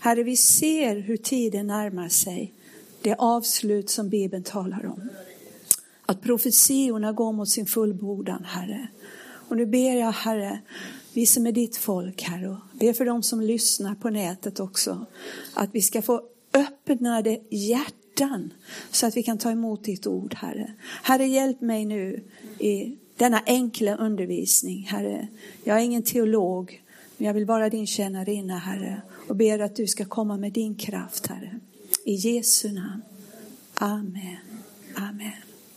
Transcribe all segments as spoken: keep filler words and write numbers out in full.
Herre, vi ser hur tiden närmar sig. Det avslut som Bibeln talar om. Att profetiorna går mot sin fullbordan, Herre. Och nu ber jag, Herre, vi som är ditt folk, Herre. Och ber för dem som lyssnar på nätet också. Att vi ska få öppnade hjärtan så att vi kan ta emot ditt ord, Herre. Herre, hjälp mig nu i denna enkla undervisning, Herre. Jag är ingen teolog, men jag vill vara din tjänarinna, Herre. Och ber att du ska komma med din kraft, Herre. I Jesu namn. Amen. Amen.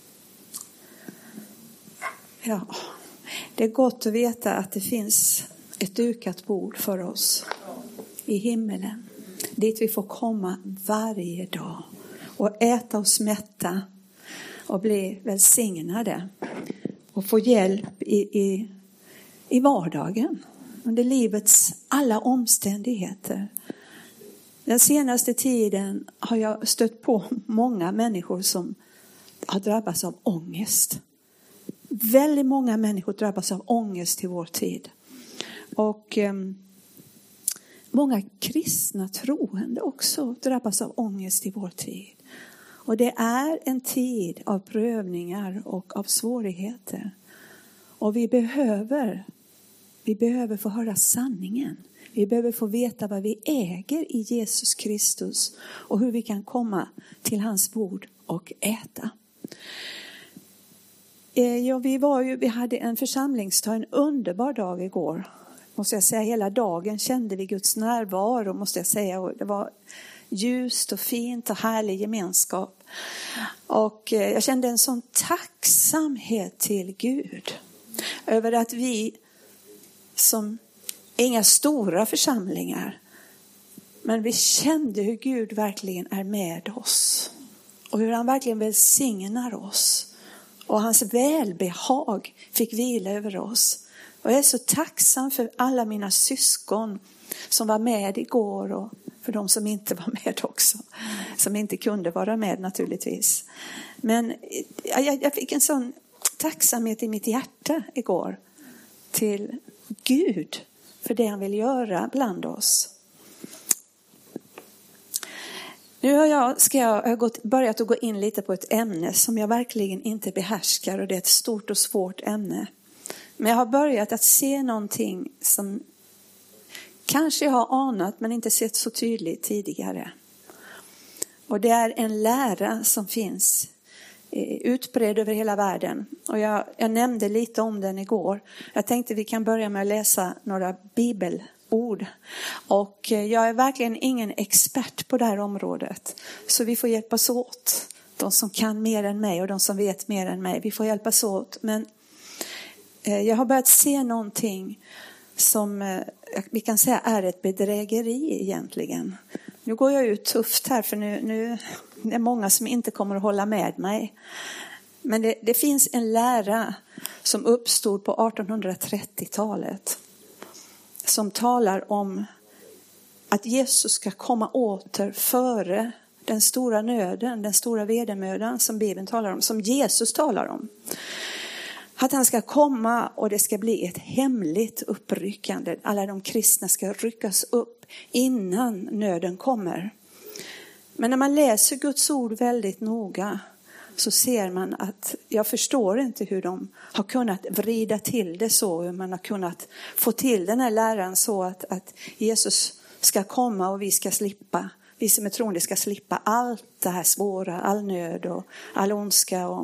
Ja, det är gott att veta att det finns ett dukat bord för oss i himmelen. Dit vi får komma varje dag och äta oss mätta och bli välsignade. Och få hjälp i, i, i vardagen. Under livets alla omständigheter. Den senaste tiden har jag stött på många människor som har drabbats av ångest. Väldigt många människor drabbas av ångest i vår tid. Och eh, många kristna troende också drabbas av ångest i vår tid. Och det är en tid av prövningar och av svårigheter. Och vi behöver, vi behöver få höra sanningen. Vi behöver få veta vad vi äger i Jesus Kristus. Och hur vi kan komma till hans bord och äta. Ja, vi, var ju, vi hade en församlingsdag, en underbar dag igår. Måste jag säga, hela dagen kände vi Guds närvaro, måste jag säga. Och det var ljust och fint och härlig gemenskap. Och jag kände en sån tacksamhet till Gud. Över att vi som inga stora församlingar. Men vi kände hur Gud verkligen är med oss. Och hur han verkligen välsignar oss. Och hans välbehag fick vila över oss. Och jag är så tacksam för alla mina syskon som var med igår. Och för de som inte var med också. Som inte kunde vara med naturligtvis. Men jag, jag fick en sån tacksamhet i mitt hjärta igår. Till Gud. För det han vill göra bland oss. Nu har jag, ska jag, jag har gått, börjat att gå in lite på ett ämne som jag verkligen inte behärskar. Och det är ett stort och svårt ämne. Men jag har börjat att se någonting som kanske jag har anat men inte sett så tydligt tidigare. Och det är en lära som finns utbredd över hela världen. Och jag, jag nämnde lite om den igår. Jag tänkte vi kan börja med att läsa några bibelord. Och jag är verkligen ingen expert på det här området. Så vi får hjälpas åt. De som kan mer än mig och de som vet mer än mig. Vi får hjälpas åt. Men eh, jag har börjat se någonting som eh, vi kan säga är ett bedrägeri egentligen. Nu går jag ut tufft här för nu, nu det är många som inte kommer att hålla med mig. Men det, det finns en lära som uppstod på artonhundratrettiotalet. Som talar om att Jesus ska komma åter före den stora nöden, den stora vedermödan som Bibeln talar om, som Jesus talar om. Att han ska komma och det ska bli ett hemligt uppryckande. Alla de kristna ska ryckas upp innan nöden kommer. Men när man läser Guds ord väldigt noga så ser man att jag förstår inte hur de har kunnat vrida till det så. Hur man har kunnat få till den här läran så att, att Jesus ska komma och vi ska slippa. Vi som är troende ska slippa allt det här svåra, all nöd och all ondska. Och,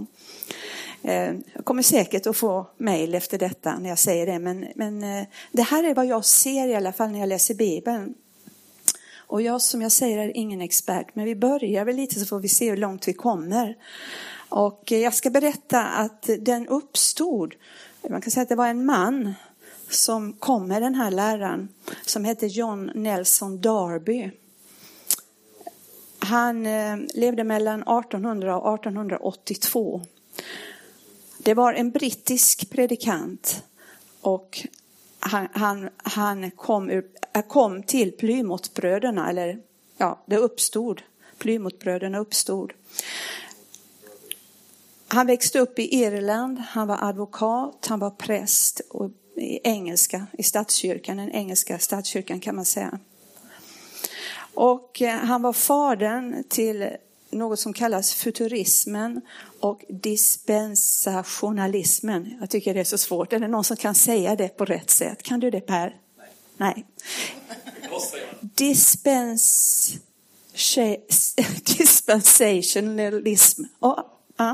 eh, jag kommer säkert att få mejl efter detta när jag säger det. Men, men eh, det här är vad jag ser i alla fall när jag läser Bibeln. Och jag som jag säger är ingen expert. Men vi börjar väl lite så får vi se hur långt vi kommer. Och jag ska berätta att den uppstod. Man kan säga att det var en man som kom med den här läran. Som hette John Nelson Darby. Han eh, levde mellan artonhundra och artonhundraåttiotvå. Det var en brittisk predikant. Och han, han, han kom, ur, kom till Plymouthbröderna. Eller ja, det uppstod. Plymouthbröderna uppstod. Han växte upp i Irland. Han var advokat. Han var präst. Och i engelska, i statskyrkan. Den engelska statskyrkan kan man säga. Och han var fadern till något som kallas futurismen och dispensationalismen. Jag tycker det är så svårt. Är det någon som kan säga det på rätt sätt? Kan du det, Per? Nej. Nej. Dispens... dispensationalism. Oh, ah.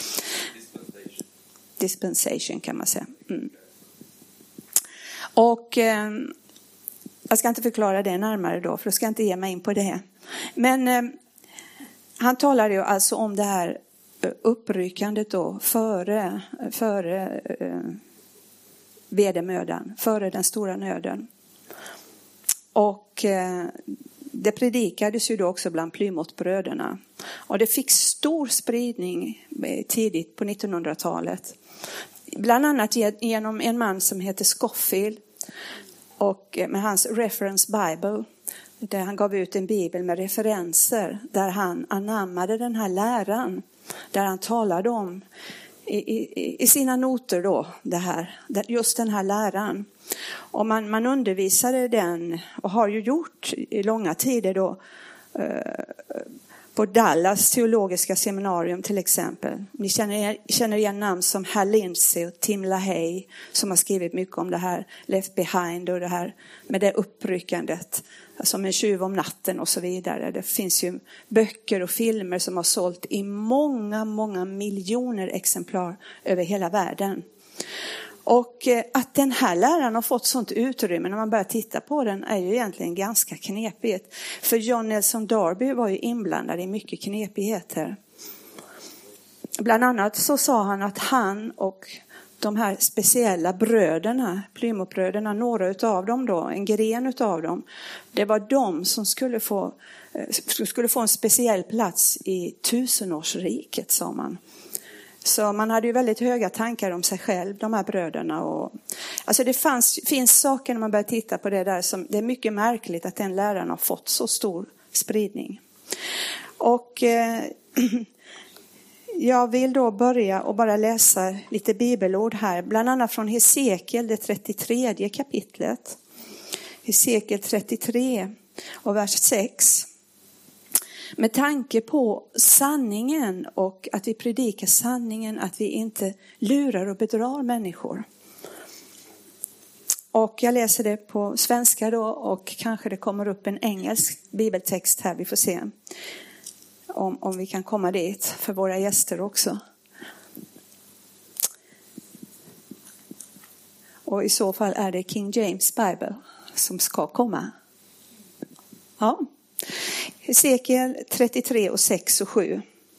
Dispensation kan man säga. Mm. Och eh, jag ska inte förklara det närmare då, för då ska jag inte ge mig in på det. Men eh, han talar ju alltså om det här uppryckandet då före, före eh, vedermödan, före den stora nöden. Och eh, det predikades ju då också bland Plymouthbröderna. Och det fick stor spridning tidigt på nittonhundratalet. Bland annat genom en man som heter Scofield. Och med hans Reference Bible. Där han gav ut en bibel med referenser. Där han anammade den här läran. Där han talade om i, i, i sina noter då. Det här, just den här läran. Och man, man undervisade den och har ju gjort i långa tider då eh, på Dallas teologiska seminarium till exempel. Ni känner, känner igen namn som Hal Lindsey och Tim LaHaye som har skrivit mycket om det här Left Behind och det här med det uppryckandet. Som en tjuv om natten och så vidare. Det finns ju böcker och filmer som har sålt i många, många miljoner exemplar över hela världen. Och att den här läraren har fått sånt utrymme när man börjar titta på den är ju egentligen ganska knepigt. För John Nelson Darby var ju inblandad i mycket knepigheter. Bland annat så sa han att han och de här speciella bröderna, Plymouthbröderna, några utav dem då, en gren utav dem, det var de som skulle få, skulle få en speciell plats i tusenårsriket, sa man. Så man hade ju väldigt höga tankar om sig själv, de här bröderna. Och, alltså det fanns, finns saker när man börjar titta på det där som det är mycket märkligt att den läraren har fått så stor spridning. Och eh, jag vill då börja och bara läsa lite bibelord här. Bland annat från Hesekiel, det trettiotredje kapitlet. Hesekiel trettiotre och vers sex. Med tanke på sanningen och att vi predikar sanningen, att vi inte lurar och bedrar människor. Och jag läser det på svenska då och kanske det kommer upp en engelsk bibeltext här, vi får se. Om, om vi kan komma dit för våra gäster också. Och i så fall är det King James Bible som ska komma. Ja. Hesekiel trettiotre och sex och sju.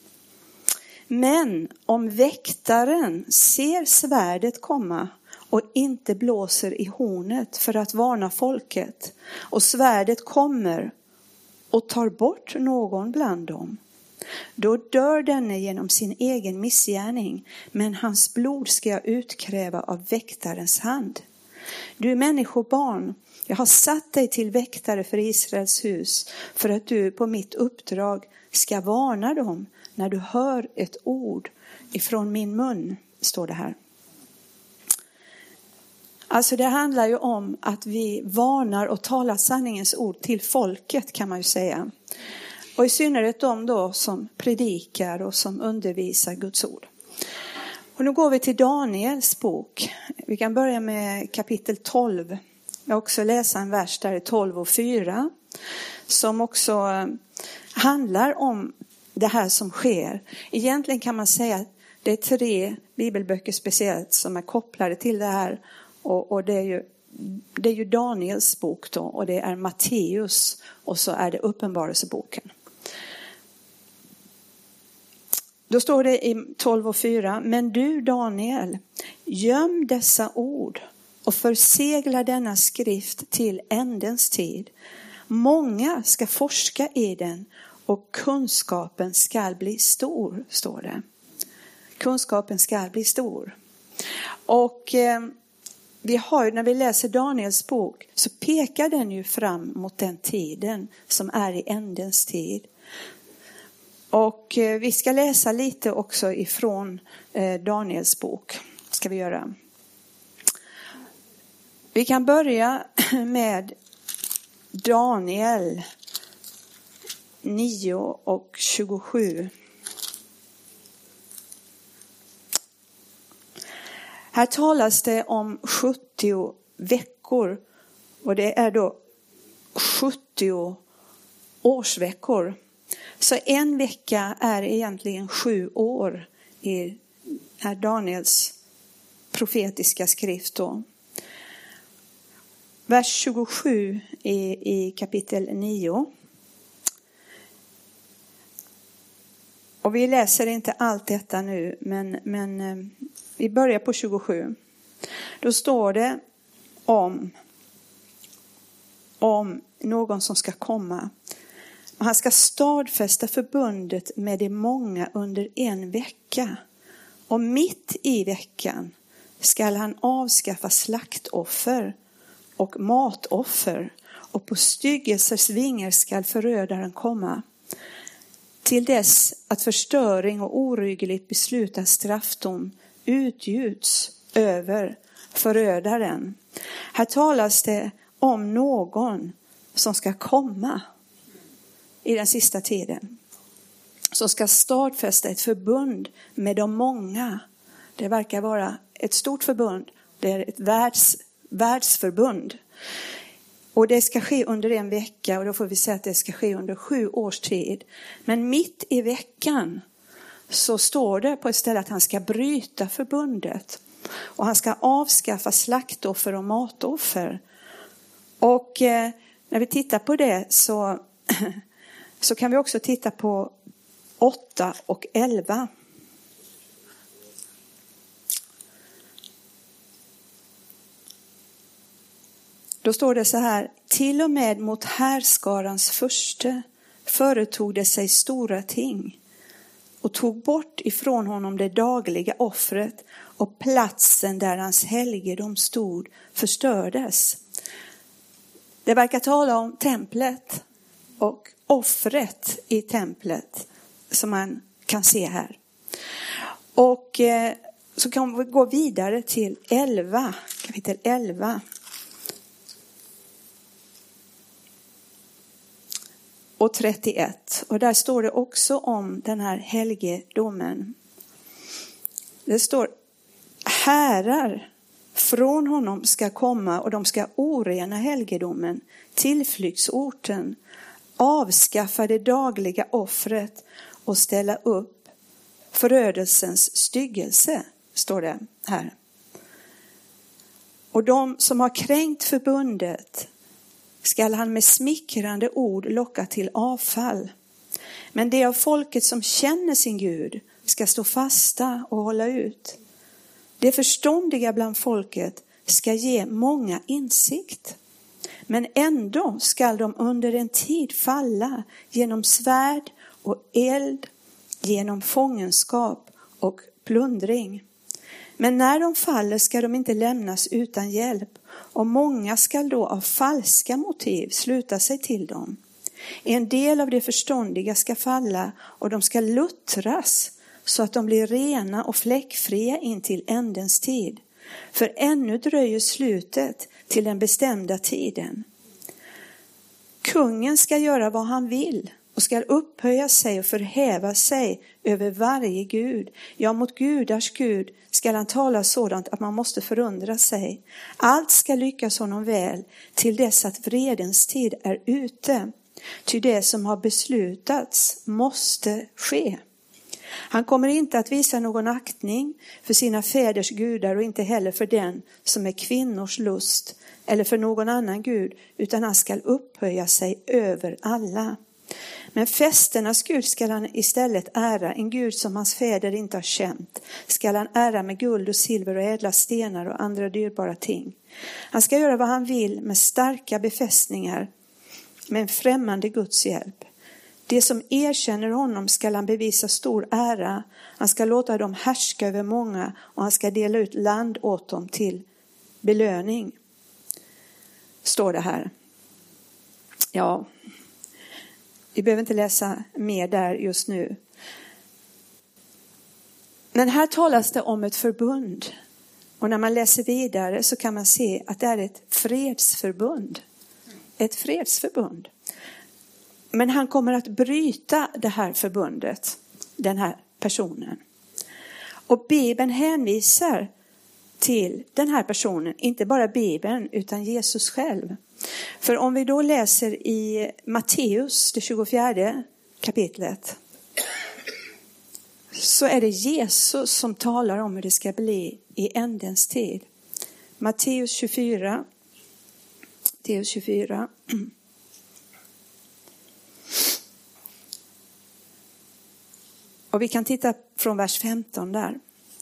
Men om väktaren ser svärdet komma och inte blåser i hornet för att varna folket, och svärdet kommer och tar bort någon bland dem, då dör denne genom sin egen missgärning, men hans blod ska jag utkräva av väktarens hand. Du människobarn, jag har satt dig till väktare för Israels hus för att du på mitt uppdrag ska varna dem när du hör ett ord ifrån min mun, står det här. Alltså det handlar ju om att vi varnar och talar sanningens ord till folket, kan man ju säga. Och i synnerhet de då som predikar och som undervisar Guds ord. Och nu går vi till Daniels bok. Vi kan börja med kapitel tolv. Jag också läsa en vers där i tolv och fyra. Som också handlar om det här som sker. Egentligen kan man säga att det är tre bibelböcker speciellt som är kopplade till det här. Och, och det är ju, det är ju Daniels bok då. Och det är Matteus. Och så är det Uppenbarelseboken. Då står det i tolv och fyra. Men du Daniel, göm dessa ord och försegla denna skrift till ändens tid. Många ska forska i den och kunskapen ska bli stor, står det. Kunskapen ska bli stor. Och eh, vi har, när vi läser Daniels bok så pekar den ju fram mot den tiden som är i ändens tid. Och eh, vi ska läsa lite också ifrån eh, Daniels bok. Ska vi göra. Vi kan börja med Daniel nio och tjugosju. Här talas det om sjuttio veckor och det är då sjuttio årsveckor. Så en vecka är egentligen sju år i är Daniels profetiska skrift då. Vers tjugosju i, i kapitel nio. Och vi läser inte allt detta nu, men, men vi börjar på tjugosju. Då står det om, om någon som ska komma. Han ska stadfästa förbundet med de många under en vecka. Och mitt i veckan ska han avskaffa slaktoffer och matoffer. Och på styggelsers vingar ska förödaren komma. Till dess att förstöring och oryggligt beslutad straffdom utgjuts över förödaren. Här talas det om någon som ska komma i den sista tiden. Som ska stadfästa ett förbund med de många. Det verkar vara ett stort förbund. Det är ett världs, världsförbund. Och det ska ske under en vecka. Och då får vi säga att det ska ske under sju års tid. Men mitt i veckan så står det på ett ställe att han ska bryta förbundet. Och han ska avskaffa slaktoffer och matoffer. Och eh, när vi tittar på det så, så kan vi också titta på åtta och elva. Då står det så här: till och med mot härskarans förste företog det sig stora ting och tog bort ifrån honom det dagliga offret, och platsen där hans helgedom stod förstördes. Det verkar tala om templet och offret i templet som man kan se här. Och eh, så kan vi gå vidare till elva, kapitel elva. Och trettioett. Och där står det också om den här helgedomen. Det står: herrar från honom ska komma och de ska orena helgedomen, tillflyktsorten, avskaffa det dagliga offret och ställa upp förödelsens styggelse, står det här. Och de som har kränkt förbundet skall han med smickrande ord locka till avfall. Men det av folket som känner sin Gud ska stå fasta och hålla ut. Det förståndiga bland folket ska ge många insikt. Men ändå skall de under en tid falla genom svärd och eld, genom fångenskap och plundring. Men när de faller ska de inte lämnas utan hjälp, och många skall då av falska motiv sluta sig till dem. En del av det förståndiga ska falla, och de ska luttras så att de blir rena och fläckfria in till ändens tid. För ännu dröjer slutet till den bestämda tiden. Kungen ska göra vad han vill och ska upphöja sig och förhäva sig över varje gud. Ja, mot gudars Gud ska han tala sådant att man måste förundra sig. Allt ska lyckas honom väl till dess att vredens tid är ute. Ty det som har beslutats måste ske. Han kommer inte att visa någon aktning för sina fäders gudar och inte heller för den som är kvinnors lust eller för någon annan gud, utan han ska upphöja sig över alla. Men festernas Gud ska han istället ära, en Gud som hans fäder inte har känt. Ska han ära med guld och silver och ädla stenar och andra dyrbara ting. Han ska göra vad han vill med starka befästningar, med en främmande Guds hjälp. Det som erkänner honom ska han bevisa stor ära. Han ska låta dem härska över många, och han ska dela ut land åt dem till belöning. Står det här. Ja, vi behöver inte läsa mer där just nu. Men här talas det om ett förbund. Och när man läser vidare så kan man se att det är ett fredsförbund. Ett fredsförbund. Men han kommer att bryta det här förbundet, den här personen. Och Bibeln hänvisar till den här personen, inte bara Bibeln utan Jesus själv. För om vi då läser i Matteus, det tjugofjärde kapitlet, så är det Jesus som talar om hur det ska bli i ändens tid. Matteus tjugofyra. Matteus tjugofyra. Och vi kan titta från vers femton där.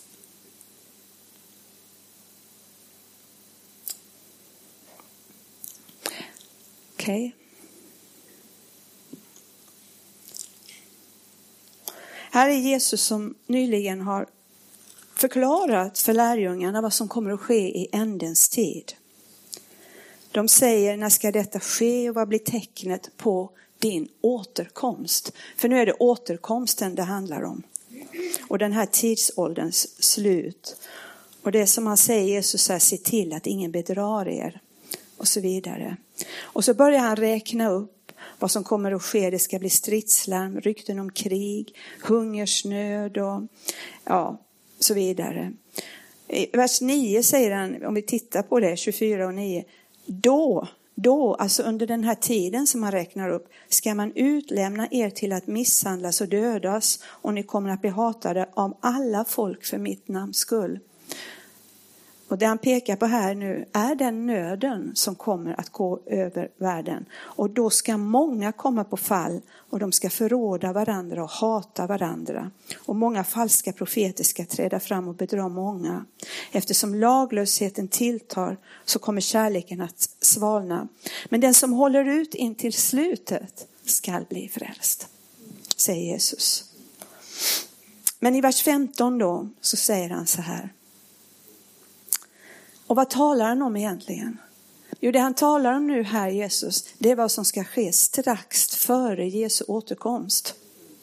Okej. Okay. Här är Jesus som nyligen har förklarat för lärjungarna vad som kommer att ske i ändens tid. De säger, när ska detta ske och vad blir tecknet på din återkomst? För nu är det återkomsten det handlar om. Och den här tidsålderns slut. Och det som han säger, Jesus är, se till att ingen bedrar er. Och så vidare. Och så börjar han räkna upp vad som kommer att ske. Det ska bli stridslarm, rykten om krig, hungersnöd och ja, så vidare. I vers nio säger han, om vi tittar på det, tjugofyra och nio. Då, då, alltså under den här tiden som man räknar upp, ska man utlämna er till att misshandlas och dödas. Och ni kommer att bli hatade av alla folk för mitt namns skull. Och det han pekar på här nu är den nöden som kommer att gå över världen. Och då ska många komma på fall och de ska förråda varandra och hata varandra. Och många falska profeter ska träda fram och bedra många. Eftersom laglösheten tilltar så kommer kärleken att svalna. Men den som håller ut in till slutet ska bli frälst, säger Jesus. Men i vers femton då så säger han så här. Och vad talar han om egentligen? Jo, det han talar om nu här, Jesus, det är vad som ska ske strax före Jesu återkomst.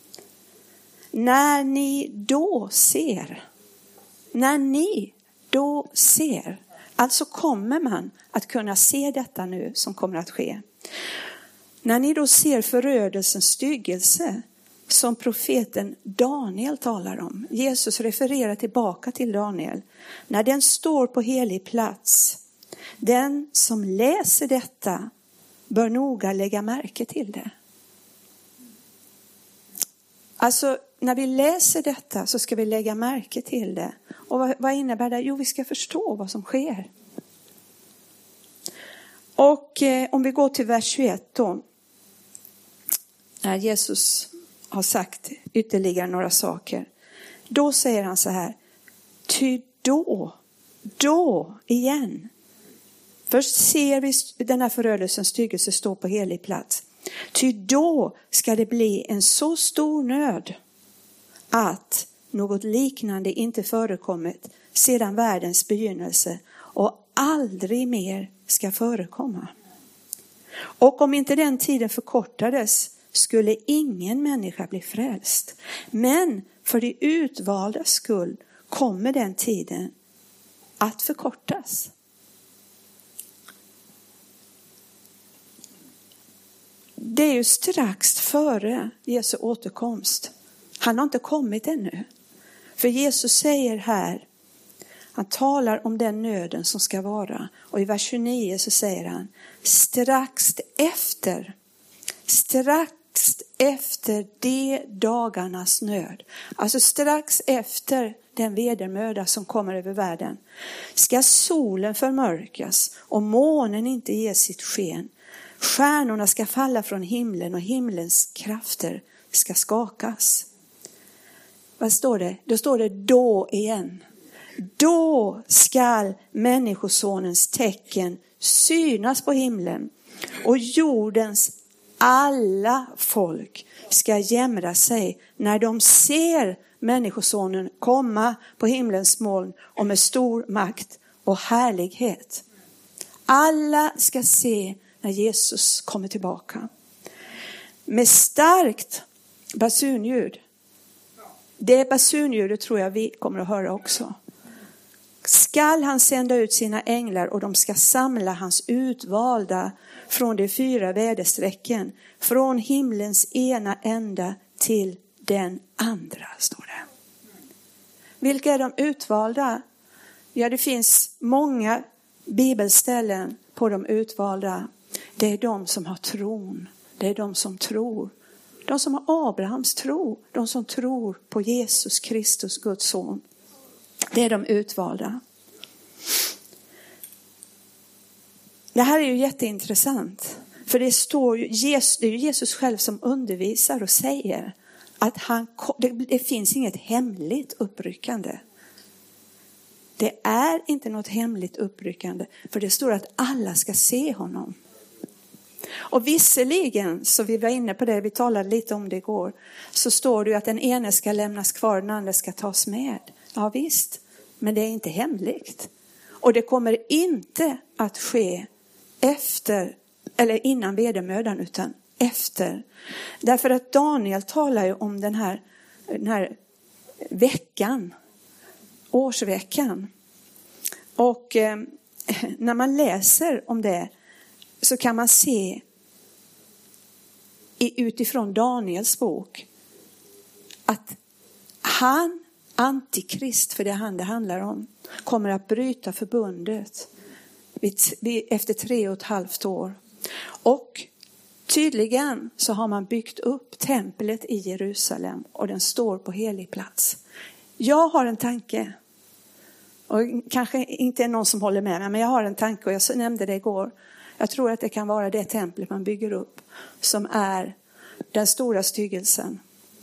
När ni då ser, när ni då ser, alltså kommer man att kunna se detta nu som kommer att ske. När ni då ser förödelsens styggelse som profeten Daniel talar om. Jesus refererar tillbaka till Daniel. När den står på helig plats. Den som läser detta bör noga lägga märke till det. Alltså när vi läser detta så ska vi lägga märke till det. Och vad, vad innebär det? Jo, vi ska förstå vad som sker. Och eh, om vi går till vers tjugoett då. När Jesus har sagt ytterligare några saker. Då säger han så här. Ty då, då igen. Först ser vi den här förödelsens styggelse stå på helig plats. Ty då ska det bli en så stor nöd att något liknande inte förekommit sedan världens begynnelse och aldrig mer ska förekomma. Och om inte den tiden förkortades skulle ingen människa bli frälst. Men för de utvalda skull kommer den tiden att förkortas. Det är ju strax före Jesu återkomst. Han har inte kommit ännu. För Jesus säger här, han talar om den nöden som ska vara. Och i vers tjugonio så säger han, strax efter, strax efter de dagarnas nöd. Alltså strax efter den vedermöda som kommer över världen. Ska solen förmörkas och månen inte ge sitt sken. Stjärnorna ska falla från himlen och himlens krafter ska skakas. Vad står det? Då står det då igen. Då skall människosonens tecken synas på himlen och jordens alla folk ska jämra sig när de ser människosonen komma på himlens moln och med stor makt och härlighet. Alla ska se när Jesus kommer tillbaka. Med starkt basunljud. Det basunljudet tror jag vi kommer att höra också. skall han sända ut sina änglar och de ska samla hans utvalda från de fyra väderstrecken, från himlens ena ända till den andra, står det. Vilka är de utvalda? Ja, det finns många bibelställen på de utvalda. Det är de som har tron. Det är de som tror. De som har Abrahams tro. De som tror på Jesus Kristus, Guds son. Det är de utvalda. Det här är ju jätteintressant. För det står ju, det är ju Jesus själv som undervisar och säger att han, det, det finns inget hemligt uppryckande. Det är inte något hemligt uppryckande. För det står att alla ska se honom. Och visserligen, så vi var inne på det, vi talade lite om det igår. Så står det ju att den ene ska lämnas kvar, den andra ska tas med. Ja visst, men det är inte hemligt. Och det kommer inte att ske efter, eller innan vedermödan, utan efter. Därför att Daniel talar ju om den här, den här veckan, årsveckan. Och eh, när man läser om det så kan man se i, utifrån Daniels bok att han, antikrist, för det är han det handlar om, kommer att bryta förbundet vid, vid, efter tre och ett halvt år. Och tydligen så har man byggt upp templet i Jerusalem och den står på helig plats. Jag har en tanke, och kanske inte är någon som håller med mig, men jag har en tanke och jag nämnde det igår. Jag tror att det kan vara det templet man bygger upp som är den stora styggelsen.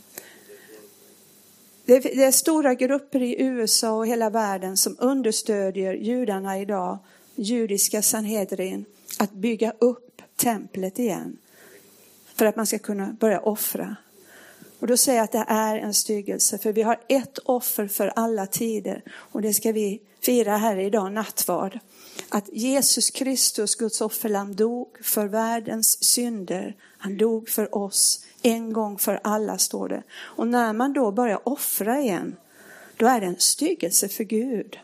Det är stora grupper i U S A och hela världen som understödjer judarna idag, judiska Sanhedrin, att bygga upp templet igen. För att man ska kunna börja offra. Och då säger jag att det är en styggelse. För vi har ett offer för alla tider. Och det ska vi fira här idag, nattvard. Att Jesus Kristus, Guds offerlamm, dog för världens synder. Han dog för oss. En gång för alla, står det. Och när man då börjar offra igen, då är det en styggelse för Gud.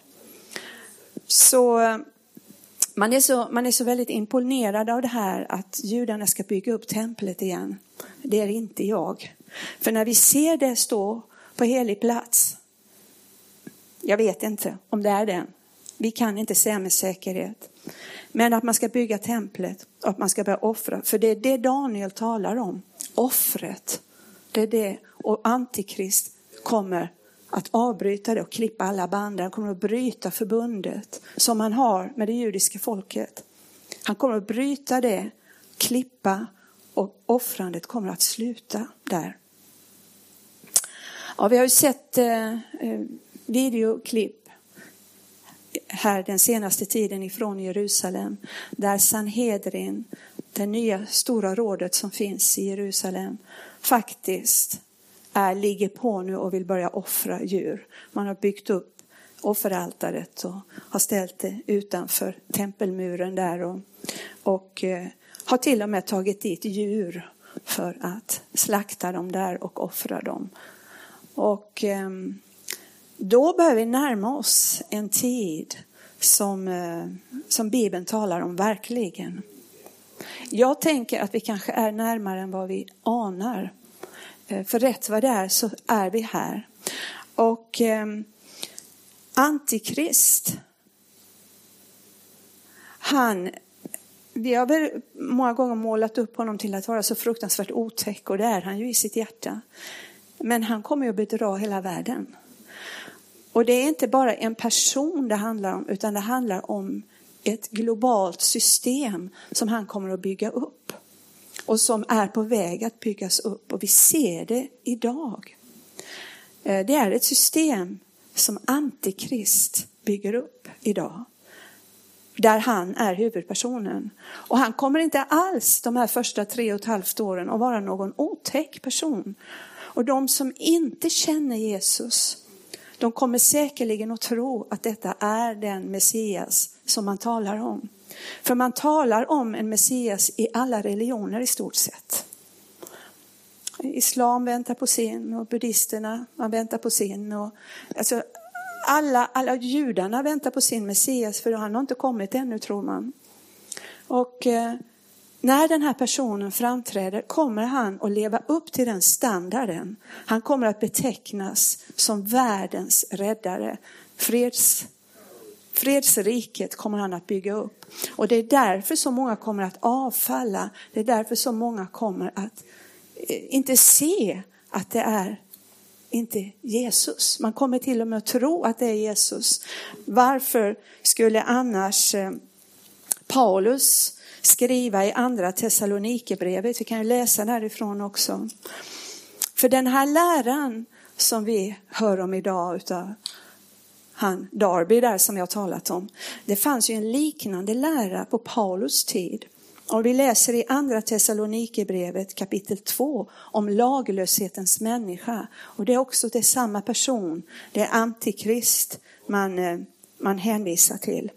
Så man är så, man är så väldigt imponerad av det här att judarna ska bygga upp templet igen. Det är inte jag. För när vi ser det stå på helig plats, jag vet inte om det är den. Vi kan inte säga med säkerhet. Men att man ska bygga templet och att man ska börja offra. För det är det Daniel talar om. Offret. Det är det. Och antikrist kommer att avbryta det och klippa alla band. Han kommer att bryta förbundet som han har med det judiska folket. Han kommer att bryta det, klippa, och offrandet kommer att sluta där. Ja, vi har ju sett eh, videoklipp här den senaste tiden ifrån Jerusalem. Där Sanhedrin, det nya stora rådet som finns i Jerusalem, faktiskt är, ligger på nu och vill börja offra djur. Man har byggt upp offeraltaret och har ställt det utanför tempelmuren där. Och, och eh, har till och med tagit dit djur för att slakta dem där och offra dem. Och eh, då börjar vi närma oss en tid som, eh, som Bibeln talar om verkligen. Jag tänker att vi kanske är närmare än vad vi anar. Eh, för rätt vad det är så är vi här. Och eh, Antikrist, han... Vi har väl många gånger målat upp honom till att vara så fruktansvärt otäck, och det är han ju i sitt hjärta. Men han kommer ju att bedra hela världen. Och det är inte bara en person det handlar om, utan det handlar om ett globalt system som han kommer att bygga upp. Och som är på väg att byggas upp, och vi ser det idag. Det är ett system som Antikrist bygger upp idag. Där han är huvudpersonen. Och han kommer inte alls de här första tre och ett halvt åren att vara någon otäck person. Och de som inte känner Jesus, de kommer säkerligen att tro att detta är den Messias som man talar om. För man talar om en Messias i alla religioner i stort sett. Islam väntar på sin, och buddhisterna man väntar på sin. Och, alltså, alla, alla judarna väntar på sin Messias, för han har inte kommit ännu, tror man. Och eh, när den här personen framträder kommer han att leva upp till den standarden. Han kommer att betecknas som världens räddare. Freds, fredsriket kommer han att bygga upp. Och det är därför så många kommer att avfalla. Det är därför så många kommer att eh, inte se att det är inte Jesus. Man kommer till och med att tro att det är Jesus. Varför skulle annars eh, Paulus skriva i andra Thessalonikerbrevet? Vi kan ju läsa därifrån också. För den här läran som vi hör om idag utav han Darby där som jag talat om. Det fanns ju en liknande lära på Paulus tid. Och vi läser i andra Thessalonikerbrevet kapitel två om laglöshetens människa. Och det är också det samma person. Det är antikrist man, man hänvisar till.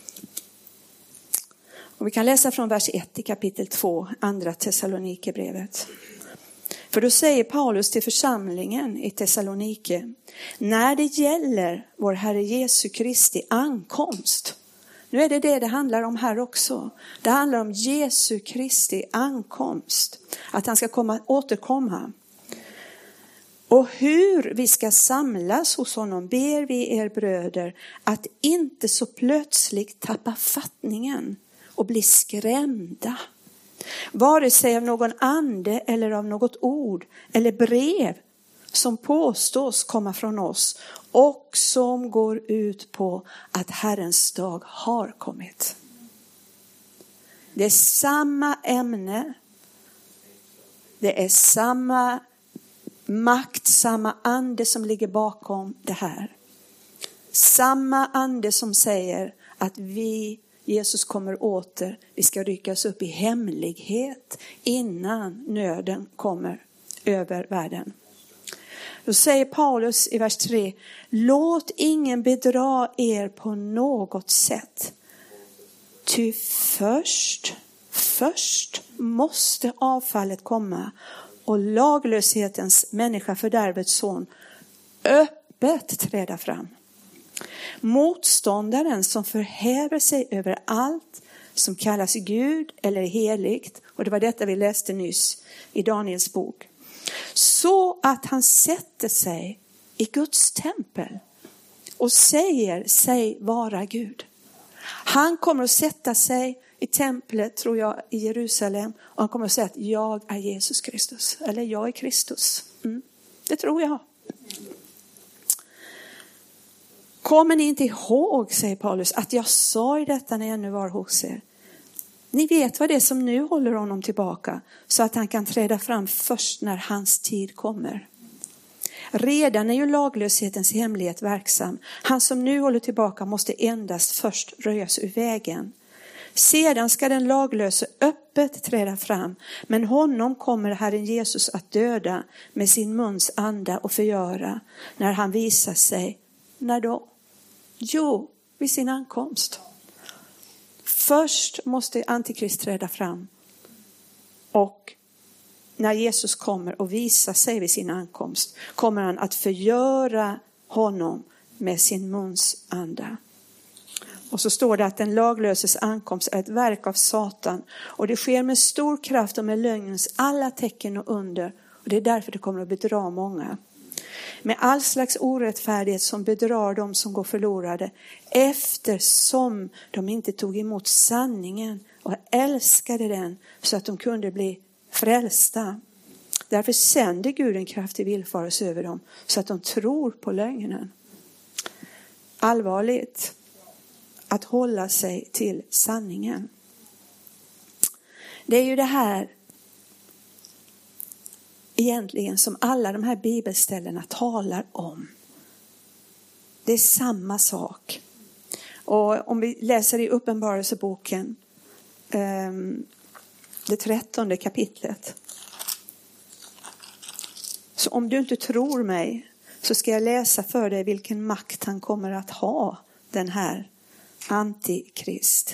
Och vi kan läsa från vers ett i kapitel två, andra Thessalonikerbrevet. För då säger Paulus till församlingen i Thessalonike: när det gäller vår Herre Jesu Kristi ankomst. Nu är det det det handlar om här också. Det handlar om Jesu Kristi ankomst. Att han ska komma, återkomma. Och hur vi ska samlas hos honom ber vi er bröder att inte så plötsligt tappa fattningen och bli skrämda. Vare sig av någon ande eller av något ord eller brev som påstås komma från oss och som går ut på att Herrens dag har kommit. Det är samma ämne. Det är samma makt, samma ande som ligger bakom det här. Samma ande som säger att vi, Jesus kommer åter, vi ska ryckas upp i hemlighet innan nöden kommer över världen. Då säger Paulus i vers tre: låt ingen bedra er på något sätt. Ty först, först måste avfallet komma och laglöshetens människa, fördärvets son, öppet träda fram. Motståndaren som förhäver sig över allt som kallas Gud eller heligt. Och det var detta vi läste nyss i Daniels bok. Så att han sätter sig i Guds tempel och säger sig vara Gud. Han kommer att sätta sig i templet, tror jag, i Jerusalem. Och han kommer att säga att jag är Jesus Kristus. Eller jag är Kristus. Mm, det tror jag. Kommer ni inte ihåg, säger Paulus, att jag sa i detta när jag nu var hos er? Ni vet vad det är som nu håller honom tillbaka, så att han kan träda fram först när hans tid kommer. Redan är ju laglöshetens hemlighet verksam. Han som nu håller tillbaka måste endast först röjas ur vägen. Sedan ska den laglöse öppet träda fram, men honom kommer Herren Jesus att döda med sin muns anda och förgöra när han visar sig. När då? Jo, vid sin ankomst. Först måste antikrist träda fram. Och när Jesus kommer och visar sig vid sin ankomst kommer han att förgöra honom med sin muns anda. Och så står det att den laglöses ankomst är ett verk av Satan. Och det sker med stor kraft och med lögnens alla tecken och under. Och det är därför det kommer att bedra många. Med all slags orättfärdighet som bedrar dem som går förlorade. Eftersom de inte tog emot sanningen och älskade den så att de kunde bli frälsta. Därför sänder Gud en kraftig villfarelse över dem så att de tror på lögnen. Allvarligt att hålla sig till sanningen. Det är ju det här egentligen som alla de här bibelställena talar om. Det är samma sak. Och om vi läser i Uppenbarelseboken, det trettonde kapitlet. Så om du inte tror mig så ska jag läsa för dig vilken makt han kommer att ha, den här antikrist.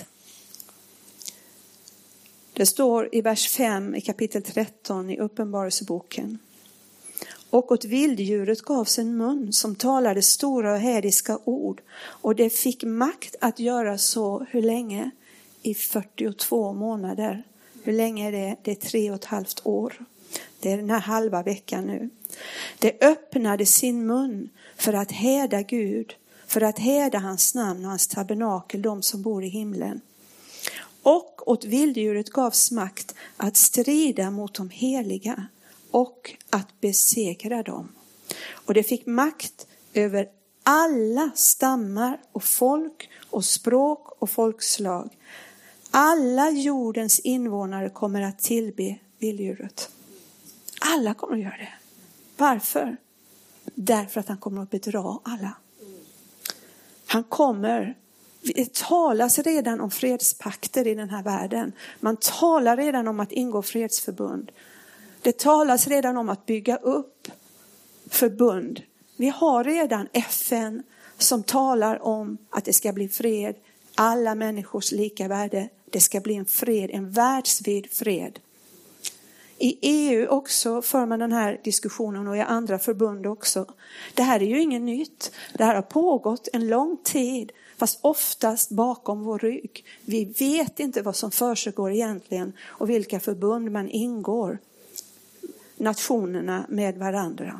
Det står i vers fem i kapitel tretton i Uppenbarelseboken. Och åt vilddjuret gavs en mun som talade stora och hädiska ord. Och det fick makt att göra så hur länge? I fyrtiotvå månader. Hur länge är det? Det är tre och ett halvt år. Det är den här halva veckan nu. Det öppnade sin mun för att häda Gud. För att häda hans namn och hans tabernakel, de som bor i himlen. Och åt vilddjuret gavs makt att strida mot de heliga och att besegra dem. Och det fick makt över alla stammar och folk och språk och folkslag. Alla jordens invånare kommer att tillbe vilddjuret. Alla kommer att göra det. Varför? Därför att han kommer att bedra alla. Han kommer... Det talas redan om fredspakter i den här världen. Man talar redan om att ingå fredsförbund. Det talas redan om att bygga upp förbund. Vi har redan F N som talar om att det ska bli fred. Alla människors lika värde. Det ska bli en fred, en världsvid fred. I E U också för man den här diskussionen och i andra förbund också. Det här är ju inget nytt. Det här har pågått en lång tid. Fast oftast bakom vår rygg. Vi vet inte vad som försiggår egentligen. Och vilka förbund man ingår. Nationerna med varandra.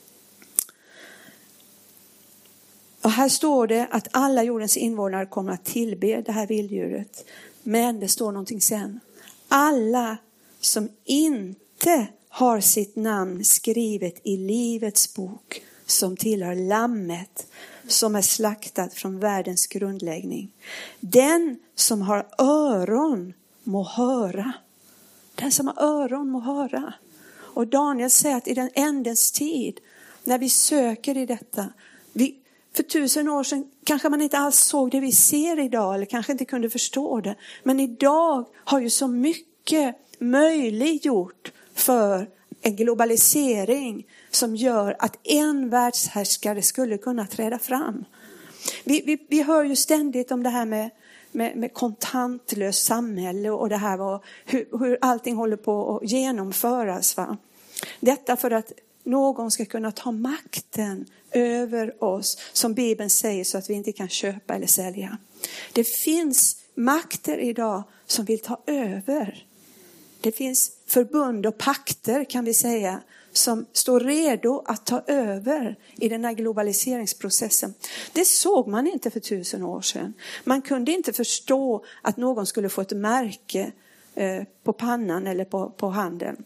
Och här står det att alla jordens invånare kommer att tillbe det här vilddjuret. Men det står någonting sen. Alla som inte har sitt namn skrivet i livets bok som tillhör lammet som är slaktat från världens grundläggning. Den som har öron må höra. Den som har öron må höra. Och Daniel säger att i den ändens tid, när vi söker i detta, vi, för tusen år sedan kanske man inte alls såg det vi ser idag, eller kanske inte kunde förstå det. Men idag har ju så mycket möjliggjort för en globalisering som gör att en världshärskare skulle kunna träda fram. Vi, vi, vi hör ju ständigt om det här med, med, med kontantlöst samhälle och det här var hur, hur allting håller på att genomföras. Va? Detta för att någon ska kunna ta makten över oss, som Bibeln säger, så att vi inte kan köpa eller sälja. Det finns makter idag som vill ta över. Det finns förbund och pakter, kan vi säga, som står redo att ta över i den här globaliseringsprocessen. Det såg man inte för tusen år sedan. Man kunde inte förstå att någon skulle få ett märke på pannan eller på, på handen.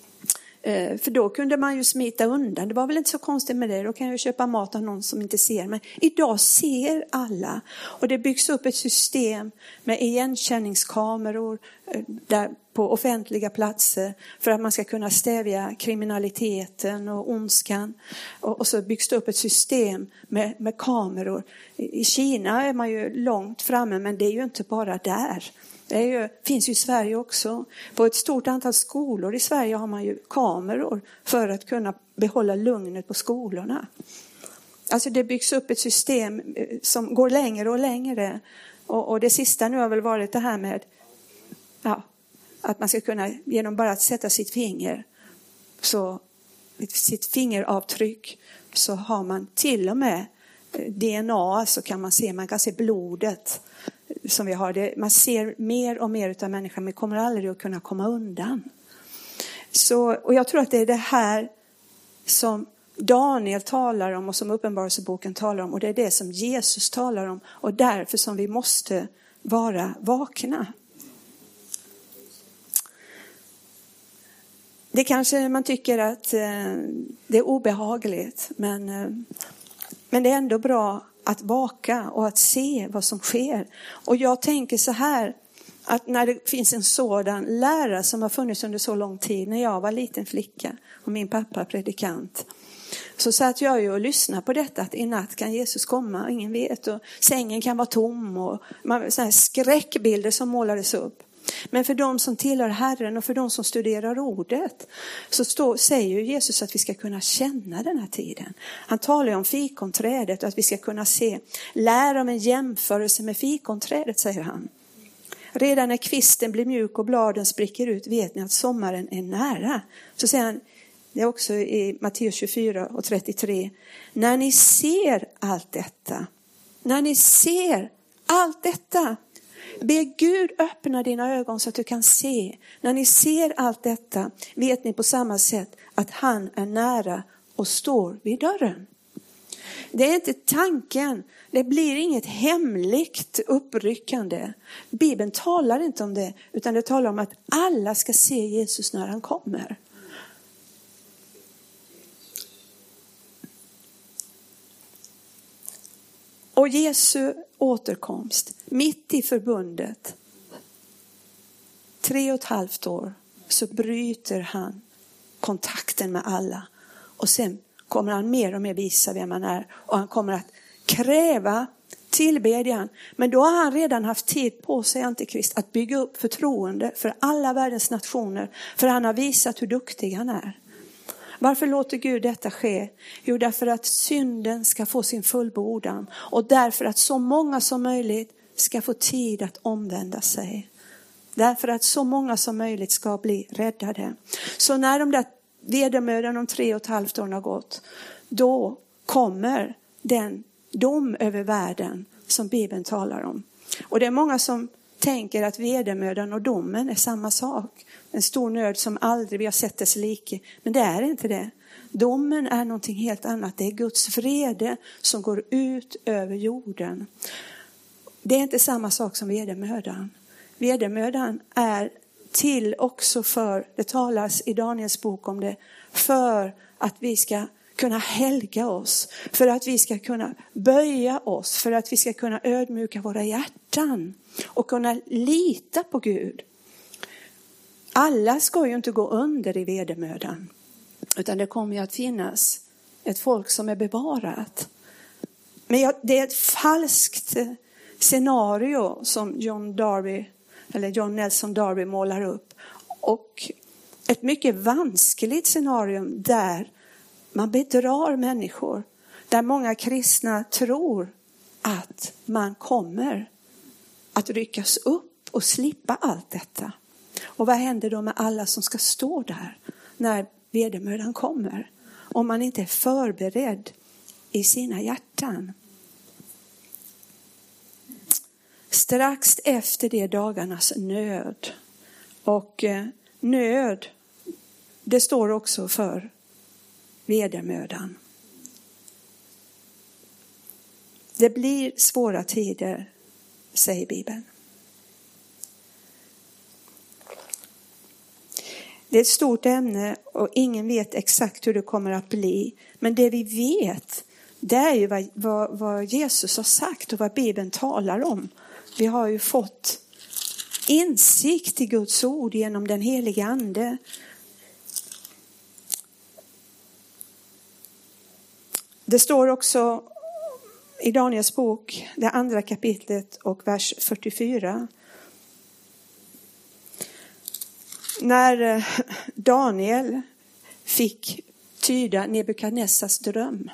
För då kunde man ju smita undan. Det var väl inte så konstigt med det. Då kan jag ju köpa mat av någon som inte ser. Men idag ser alla. Och det byggs upp ett system med igenkänningskameror där på offentliga platser. För att man ska kunna stävja kriminaliteten och ondskan. Och, och så byggs det upp ett system med, med kameror. I Kina är man ju långt framme, men det är ju inte bara där. Det är ju, finns ju i Sverige också. På ett stort antal skolor i Sverige har man ju kameror för att kunna behålla lugnet på skolorna. Alltså det byggs upp ett system som går längre och längre. Och, och det sista nu har väl varit det här med ja, att man ska kunna genom bara att sätta sitt finger, så, sitt fingeravtryck, så har man till och med D N A, så kan man se, man kan se blodet som vi har det. Man ser mer och mer av människan, men kommer aldrig att kunna komma undan. Så, och jag tror att det är det här som Daniel talar om och som Uppenbarelseboken talar om, och det är det som Jesus talar om, och därför som vi måste vara vakna. Det kanske man tycker att eh, det är obehagligt, men, eh, men det är ändå bra att vaka och att se vad som sker. Och jag tänker så här, att när det finns en sådan lärare som har funnits under så lång tid, när jag var liten flicka och min pappa predikant, så satt jag ju och lyssnade på detta, att i natt kan Jesus komma, ingen vet, och sängen kan vara tom, och man, så här skräckbilder som målades upp. Men för de som tillhör Herren och för de som studerar ordet, så stå, säger ju Jesus att vi ska kunna känna den här tiden. Han talar ju om fikonträdet och att vi ska kunna se, lära om en jämförelse med fikonträdet, säger han. Redan när kvisten blir mjuk och bladen spricker ut vet ni att sommaren är nära. Så säger han, Det är också i Matteus tjugofyra och trettiotre. När ni ser allt detta. När ni ser allt detta. Be Gud öppna dina ögon så att du kan se. När ni ser allt detta vet ni på samma sätt att han är nära och står vid dörren. Det är inte tanken. Det blir inget hemligt uppryckande. Bibeln talar inte om det, utan det talar om att alla ska se Jesus när han kommer. Och Jesu återkomst mitt i förbundet, tre och ett halvt år, så bryter han kontakten med alla. Och sen kommer han mer och mer visa vem han är. Och han kommer att kräva tillbedjan. Men då har han redan haft tid på sig, Antikrist, att bygga upp förtroende för alla världens nationer. För han har visat hur duktig han är. Varför låter Gud detta ske? Jo, därför att synden ska få sin fullbordan. Och därför att så många som möjligt ska få tid att omvända sig. Därför att så många som möjligt ska bli räddade. Så när de där vedermödan om tre och ett halvt år har gått, då kommer den dom över världen som Bibeln talar om. Och det är många som tänker att vedermödan och domen är samma sak. En stor nöd som aldrig vi har sett dess like. Men det är inte det. Domen är någonting helt annat. Det är Guds vrede som går ut över jorden. Det är inte samma sak som vedermödan. Vedermödan är till också för, det talas i Daniels bok om det, för att vi ska kunna helga oss, för att vi ska kunna böja oss, för att vi ska kunna ödmjuka våra hjärtan och kunna lita på Gud. Alla ska ju inte gå under i vedermödan, utan det kommer ju att finnas ett folk som är bevarat. Men det är ett falskt scenario som John Darby eller John Nelson Darby målar upp, och ett mycket vanskligt scenario där man bedrar människor, där många kristna tror att man kommer att ryckas upp och slippa allt detta. Och vad händer då med alla som ska stå där när vedermödan kommer, om man inte är förberedd i sina hjärtan? Strax efter de dagarnas nöd. Och nöd, det står också för vedermödan. Det blir svåra tider, säger Bibeln. Det är ett stort ämne och ingen vet exakt hur det kommer att bli. Men det vi vet, det är ju vad, vad, vad Jesus har sagt och vad Bibeln talar om. Vi har ju fått insikt i Guds ord genom den heliga ande. Det står också i Daniels bok, det andra kapitlet och vers fyrtiofyra. När Daniel fick tyda Nebukadnessars dröm,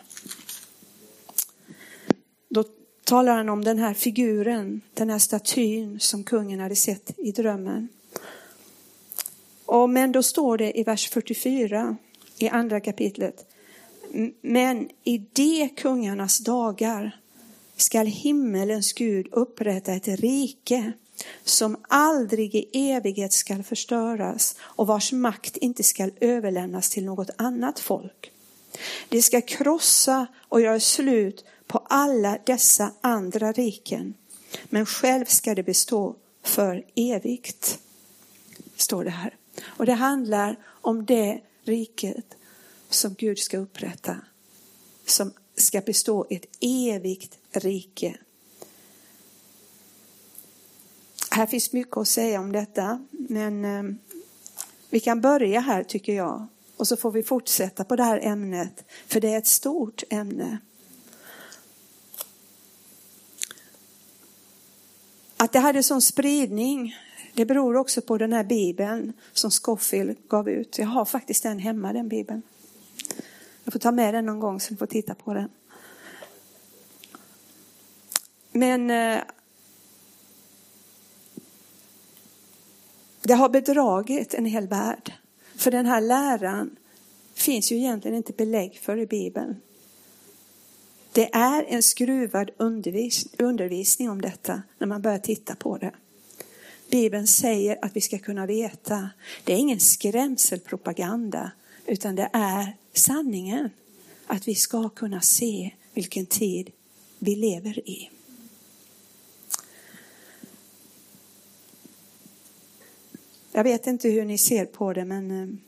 då talar han om den här figuren, den här statyn som kungen hade sett i drömmen. Och men då står det i vers fyrtiofyra i andra kapitlet: men i de kungarnas dagar skall himmelens Gud upprätta ett rike som aldrig i evighet skall förstöras och vars makt inte skall överlämnas till något annat folk. Det ska krossa och göra slut på alla dessa andra riken, men själv ska det bestå för evigt, står det här. Och det handlar om det riket som Gud ska upprätta, som ska bestå ett evigt rike. Här finns mycket att säga om detta, men eh, vi kan börja här tycker jag. Och så får vi fortsätta på det här ämnet, för det är ett stort ämne. Att det hade sån spridning, det beror också på den här bibeln som Scofield gav ut. Jag har faktiskt den hemma, den bibeln. Jag får ta med den någon gång så ni får titta på den. Men eh, det har bedragit en hel värld. För den här läran finns ju egentligen inte belägg för i Bibeln. Det är en skruvad undervis- undervisning om detta när man börjar titta på det. Bibeln säger att vi ska kunna veta. Det är ingen skrämselpropaganda, utan det är sanningen. Att vi ska kunna se vilken tid vi lever i. Jag vet inte hur ni ser på det, men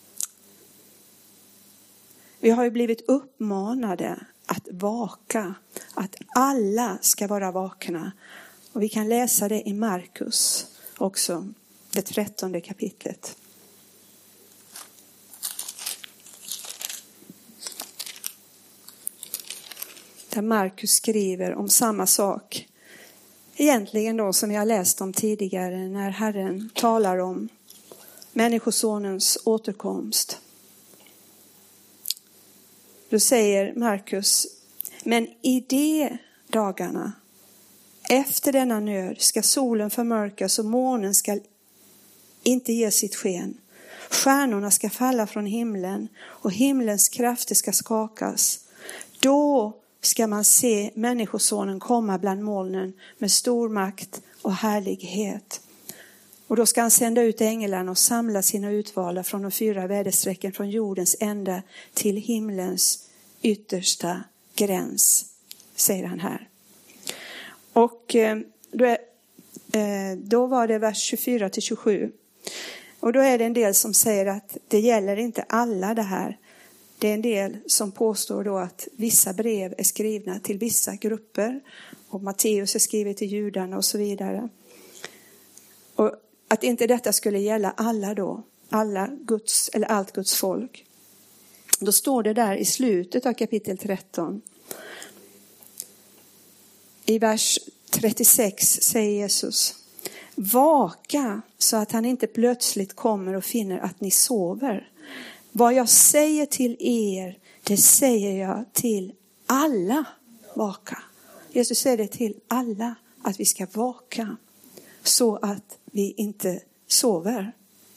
vi har ju blivit uppmanade att vaka. Att alla ska vara vakna. Och vi kan läsa det i Markus också, det trettonde kapitlet. Där Markus skriver om samma sak. Egentligen då som jag läst om tidigare när Herren talar om människosonens återkomst. Då säger Markus, men i de dagarna efter denna nöd ska solen förmörkas och månen ska inte ge sitt sken. Stjärnorna ska falla från himlen och himlens krafter ska skakas. Då ska man se människosonen komma bland molnen med stor makt och härlighet. Och då ska han sända ut änglarna och samla sina utvalda från de fyra väderstrecken från jordens ända till himlens yttersta gräns, säger han här. Och då, då var det vers tjugofyra till tjugosju. Och då är det en del som säger att det gäller inte alla det här. Det är en del som påstår då att vissa brev är skrivna till vissa grupper. Och Matteus är skrivet till judarna och så vidare. Och att inte detta skulle gälla alla då. Alla Guds, eller allt Guds folk. Då står det där i slutet av kapitel tretton. I vers trettiosex säger Jesus: vaka så att han inte plötsligt kommer och finner att ni sover. Vad jag säger till er, det säger jag till alla. Vaka. Jesus säger det till alla att vi ska vaka så att vi inte sover.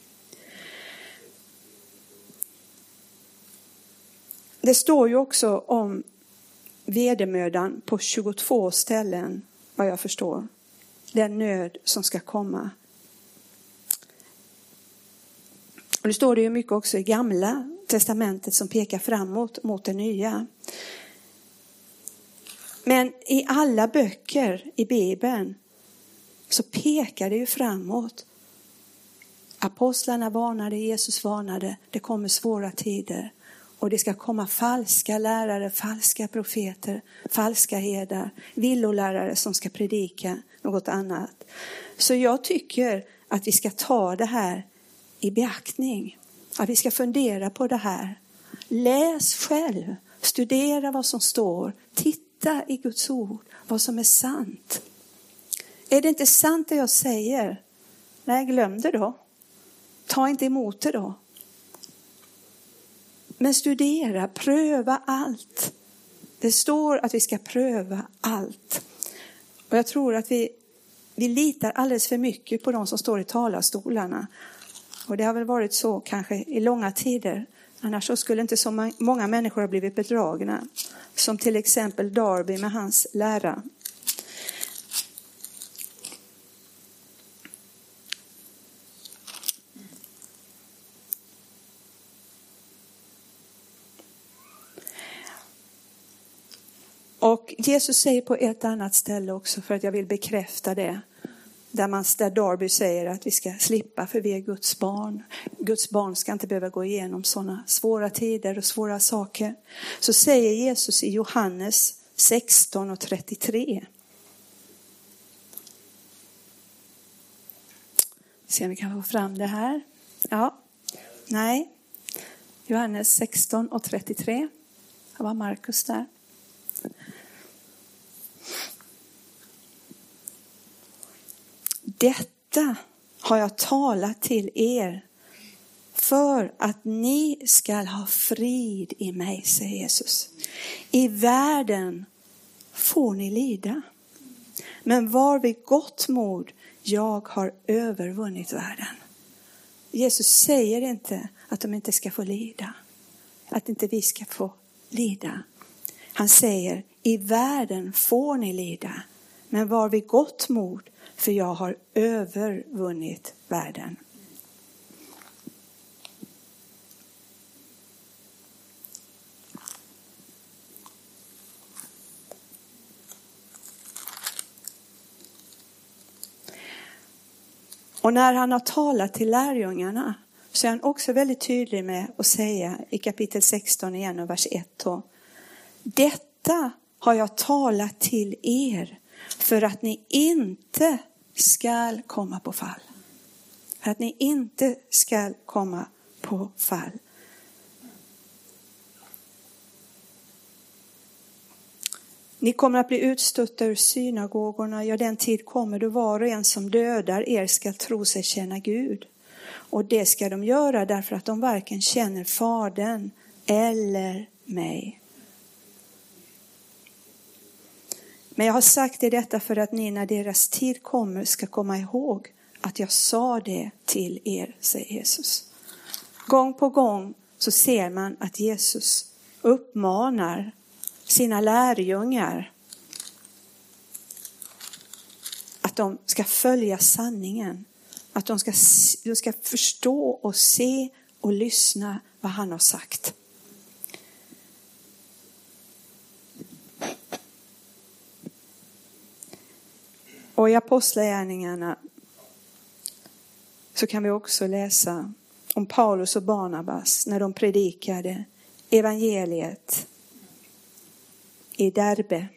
Det står ju också om vedermödan på tjugotvå ställen, vad jag förstår. Den nöd som ska komma. Och det står det ju mycket också i gamla testamentet som pekar framåt mot det nya. Men i alla böcker i Bibeln så pekar det ju framåt. Apostlarna varnade, Jesus varnade, det kommer svåra tider. Och det ska komma falska lärare, falska profeter, falska herdar, villolärare som ska predika något annat. Så jag tycker att vi ska ta det här i beaktning. Att vi ska fundera på det här. Läs själv, studera vad som står, titta i Guds ord, vad som är sant. Är det inte sant det jag säger? Nej, glöm det då. Ta inte emot det då. Men studera, pröva allt. Det står att vi ska pröva allt. Och jag tror att vi, vi litar alldeles för mycket på de som står i talarstolarna. Och det har väl varit så kanske i långa tider. Annars så skulle inte så många människor ha blivit bedragna. Som till exempel Darby med hans lära. Och Jesus säger på ett annat ställe också, för att jag vill bekräfta det. Där, man, där Darby säger att vi ska slippa, för vi är Guds barn. Guds barn ska inte behöva gå igenom sådana svåra tider och svåra saker. Så säger Jesus i Johannes sexton och trettiotre. Se om vi kan få fram det här. Ja, nej. Johannes sexton och trettiotre. Det var Markus där. Detta har jag talat till er för att ni ska ha frid i mig, säger Jesus. I världen får ni lida. Men var vid gott mod, jag har övervunnit världen. Jesus säger inte att de inte ska få lida. att inte vi ska få lida. Han säger, i världen får ni lida, men var vid gott mod, för jag har övervunnit världen. Och när han har talat till lärjungarna så är han också väldigt tydlig med att säga i kapitel sexton igen och vers ett. Då, detta har jag talat till er för att ni inte ska komma på fall. För att ni inte ska komma på fall. Ni kommer att bli utstötta ur synagogorna. Ja, den tid kommer då var och en som dödar er ska tro sig känna Gud. Och det ska de göra därför att de varken känner Fadern eller mig. Men jag har sagt det detta för att ni när deras tid kommer ska komma ihåg att jag sa det till er, säger Jesus. Gång på gång så ser man att Jesus uppmanar sina lärjungar att de ska följa sanningen. Att de ska, de ska förstå och se och lyssna vad han har sagt. Och i Apostlagärningarna så kan vi också läsa om Paulus och Barnabas när de predikade evangeliet i Derbe.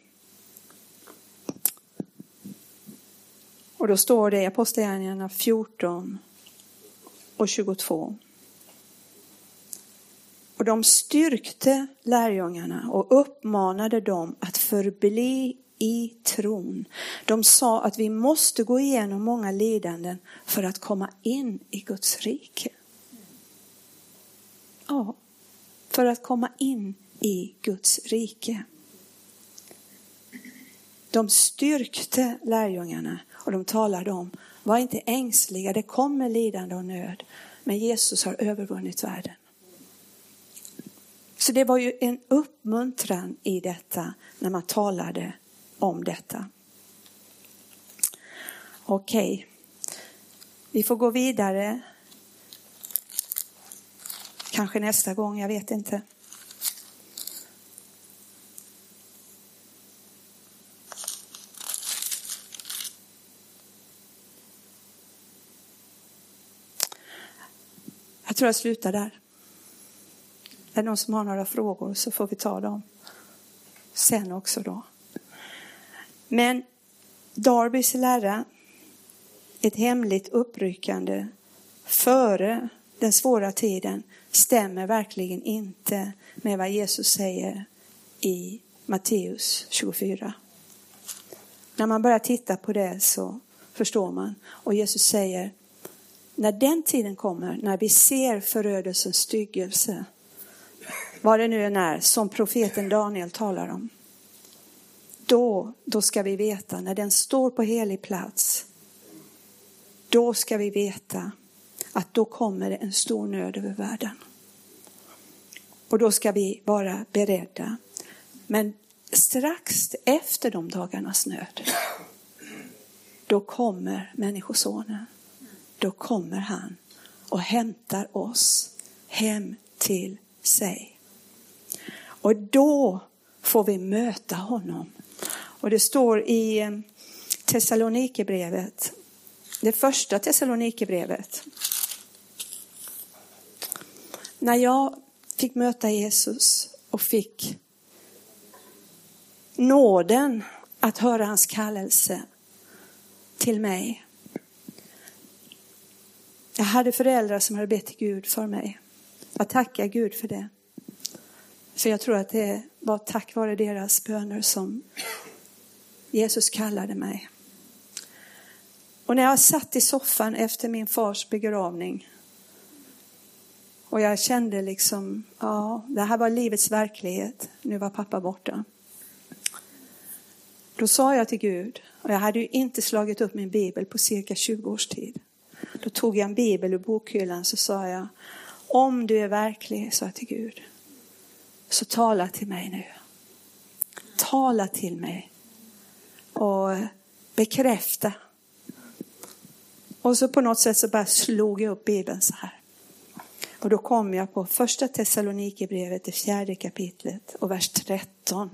Och då står det i Apostlagärningarna fjorton och tjugotvå. Och de styrkte lärjungarna och uppmanade dem att förbli i tron. De sa att vi måste gå igenom många lidanden för att komma in i Guds rike. Ja, för att komma in i Guds rike. De styrkte lärjungarna och de talade om, var inte ängsliga, det kommer lidande och nöd. Men Jesus har övervunnit världen. Så det var ju en uppmuntran i detta när man talade om detta. Okej, vi får gå vidare. Kanske nästa gång, jag vet inte. Jag tror jag slutar där. Är det någon som har några frågor så får vi ta dem sen också då. Men Darbys lära, ett hemligt uppryckande före den svåra tiden, stämmer verkligen inte med vad Jesus säger i Matteus tjugofyra. När man börjar titta på det så förstår man. Och Jesus säger, när den tiden kommer, när vi ser förödelsens styggelse, vad det nu än är som profeten Daniel talar om, då, då ska vi veta, när den står på helig plats, då ska vi veta att då kommer det en stor nöd över världen. Och då ska vi vara beredda. Men strax efter de dagarnas nöd, då kommer människosonen. Då kommer han och hämtar oss hem till sig. Och då får vi möta honom. Och det står i Thessalonikerbrevet, det första Thessalonikerbrevet. När jag fick möta Jesus och fick nåden att höra hans kallelse till mig. Jag hade föräldrar som hade bett till Gud för mig. Jag tackar Gud för det. För jag tror att det var tack vare deras böner som Jesus kallade mig. Och när jag satt i soffan efter min fars begravning. Och jag kände liksom, ja, det här var livets verklighet. Nu var pappa borta. Då sa jag till Gud, och jag hade ju inte slagit upp min bibel på cirka tjugo års tid. Då tog jag en bibel ur bokhyllan så sa jag, om du är verklig, sa jag till Gud, Så tala till mig nu. Tala till mig. Och bekräfta. Och så på något sätt så bara slog jag upp Bibeln så här. Och då kom jag på första Thessalonikerbrevet, det fjärde kapitlet och vers tretton.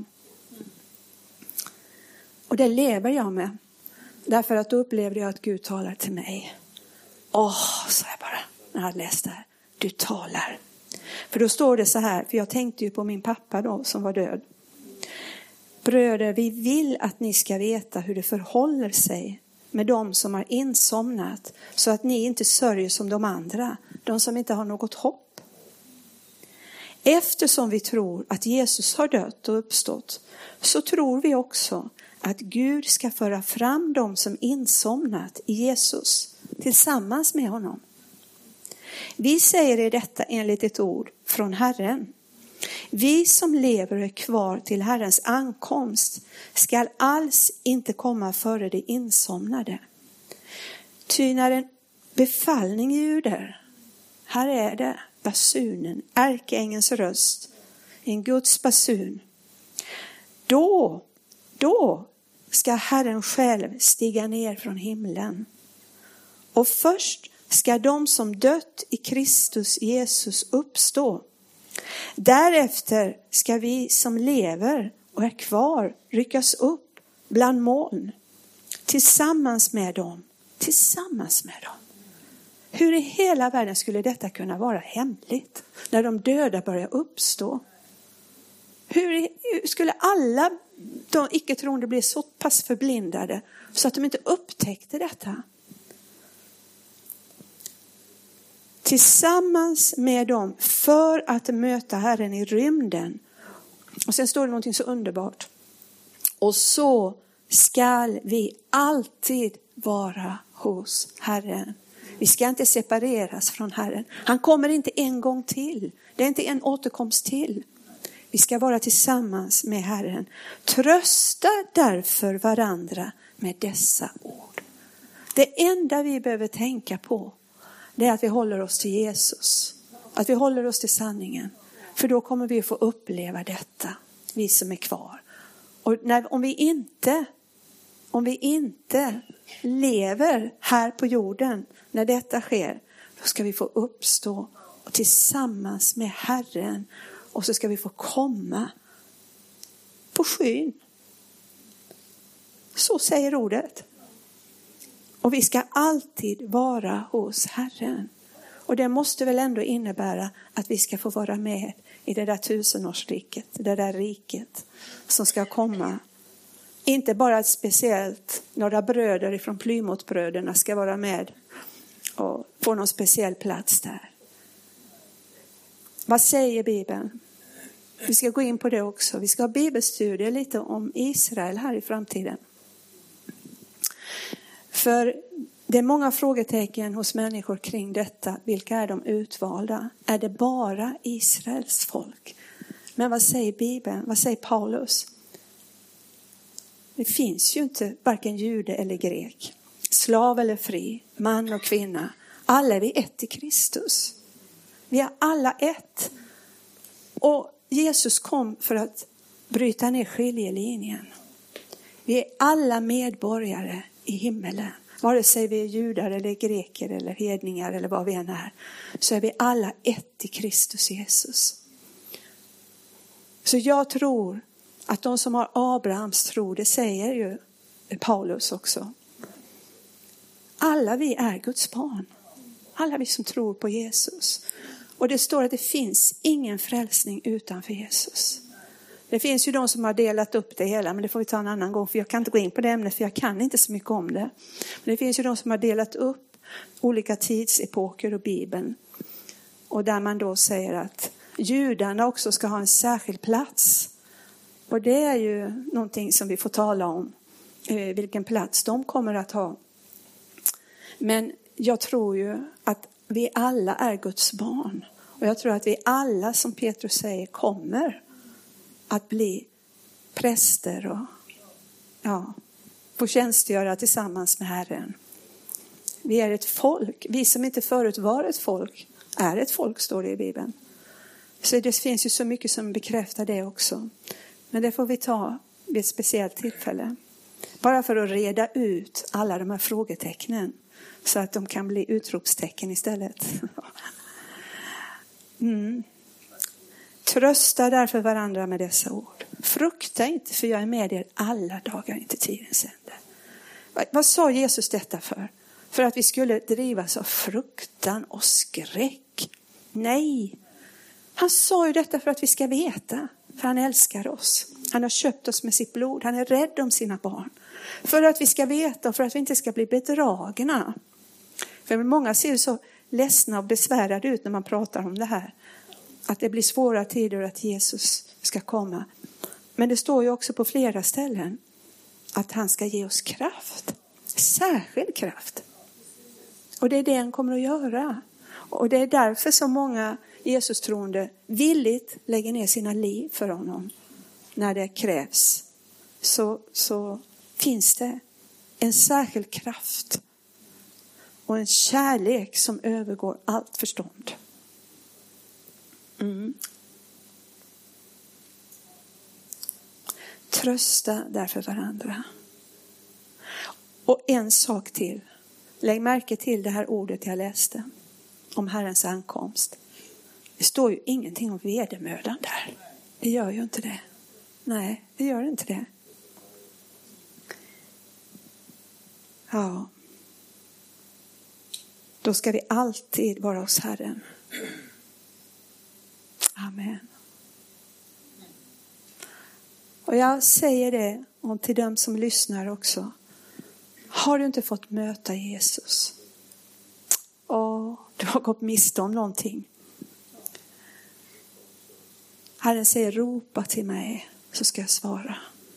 Och det lever jag med. Därför att då upplevde jag att Gud talar till mig. Åh, sa jag bara när jag hade läst det här. Du talar. För då står det så här, för jag tänkte ju på min pappa då som var död. Bröder, vi vill att ni ska veta hur det förhåller sig med de som har insomnat, så att ni inte sörjer som de andra, de som inte har något hopp. Eftersom vi tror att Jesus har dött och uppstått, så tror vi också att Gud ska föra fram dem som insomnat i Jesus tillsammans med honom. Vi säger er detta enligt ett ord från Herren. Vi som lever och är kvar till Herrens ankomst ska alls inte komma före de insomnade. Ty när en befallning ljuder, här är det basunen, ärkeängens röst, en Guds basun. Då, då ska Herren själv stiga ner från himlen. Och först ska de som dött i Kristus Jesus uppstå. Därefter ska vi som lever och är kvar ryckas upp bland moln. Tillsammans med dem. Tillsammans med dem. Hur i hela världen skulle detta kunna vara hemligt? När de döda börjar uppstå. Hur skulle alla de icke-troende bli så pass förblindade så att de inte upptäckte detta? Tillsammans med dem för att möta Herren i rymden. Och sen står det någonting så underbart. Och så skall vi alltid vara hos Herren. Vi ska inte separeras från Herren. Han kommer inte en gång till. Det är inte en återkomst till. Vi ska vara tillsammans med Herren. Trösta därför varandra med dessa ord. Det enda vi behöver tänka på, det är att vi håller oss till Jesus. Att vi håller oss till sanningen. För då kommer vi få uppleva detta. Vi som är kvar. Och när, om vi inte, om vi inte lever här på jorden när detta sker, då ska vi få uppstå och tillsammans med Herren. Och så ska vi få komma på skyn. Så säger ordet. Och vi ska alltid vara hos Herren. Och det måste väl ändå innebära att vi ska få vara med i det där tusenårsriket. Det där riket som ska komma. Inte bara ett speciellt, några bröder ifrån Plymouthbröderna ska vara med och få någon speciell plats där. Vad säger Bibeln? Vi ska gå in på det också. Vi ska ha bibelstudier lite om Israel här i framtiden. För det är många frågetecken hos människor kring detta. Vilka är de utvalda? Är det bara Israels folk? Men vad säger Bibeln? Vad säger Paulus? Det finns ju inte varken jude eller grek. Slav eller fri. Man och kvinna. Alla är vi ett i Kristus. Vi är alla ett. Och Jesus kom för att bryta ner skiljelinjen. Vi är alla medborgare i himmelen. Vare sig vi är judar eller greker eller hedningar eller vad vi än är. Så är vi alla ett i Kristus Jesus. Så jag tror att de som har Abrahams tro, det säger ju Paulus också. Alla vi är Guds barn. Alla vi som tror på Jesus. Och det står att det finns ingen frälsning utanför Jesus. Det finns ju de som har delat upp det hela, men det får vi ta en annan gång. För jag kan inte gå in på det ämnet, för jag kan inte så mycket om det. Men det finns ju de som har delat upp olika tidsepoker och Bibeln. Och där man då säger att judarna också ska ha en särskild plats. Och det är ju någonting som vi får tala om. Vilken plats de kommer att ha. Men jag tror ju att vi alla är Guds barn. Och jag tror att vi alla, som Petrus säger, kommer att bli präster och ja, få tjänstgöra tillsammans med Herren. Vi är ett folk. Vi som inte förut var ett folk är ett folk, står det i Bibeln. Så det finns ju så mycket som bekräftar det också. Men det får vi ta vid ett speciellt tillfälle. Bara för att reda ut alla de här frågetecknen. Så att de kan bli utropstecken istället. Mm. Trösta därför varandra med dessa ord. Frukta inte, för jag är med er alla dagar inte tidens ände. Vad sa Jesus detta för? För att vi skulle drivas av fruktan och skräck? Nej. Han sa ju detta för att vi ska veta. För han älskar oss. Han har köpt oss med sitt blod. Han är rädd om sina barn. För att vi ska veta och för att vi inte ska bli bedragna. För många ser så ledsna och besvärade ut när man pratar om det här. Att det blir svåra tider att Jesus ska komma. Men det står ju också på flera ställen att han ska ge oss kraft. Särskild kraft. Och det är det han kommer att göra. Och det är därför så många Jesus-troende villigt lägger ner sina liv för honom. När det krävs. Så, så finns det en särskild kraft. Och en kärlek som övergår allt förstånd. Mm. Trösta därför varandra. Och en sak till. Lägg märke till det här ordet jag läste. Om Herrens ankomst. Det står ju ingenting om vedermödan där. Det gör ju inte det. Nej, det gör inte det. Ja. Då ska vi alltid vara hos Herren. Amen. Och jag säger det och till dem som lyssnar också. Har du inte fått möta Jesus? Och du har gått miste om någonting. Herren säger, ropa till mig så ska jag svara.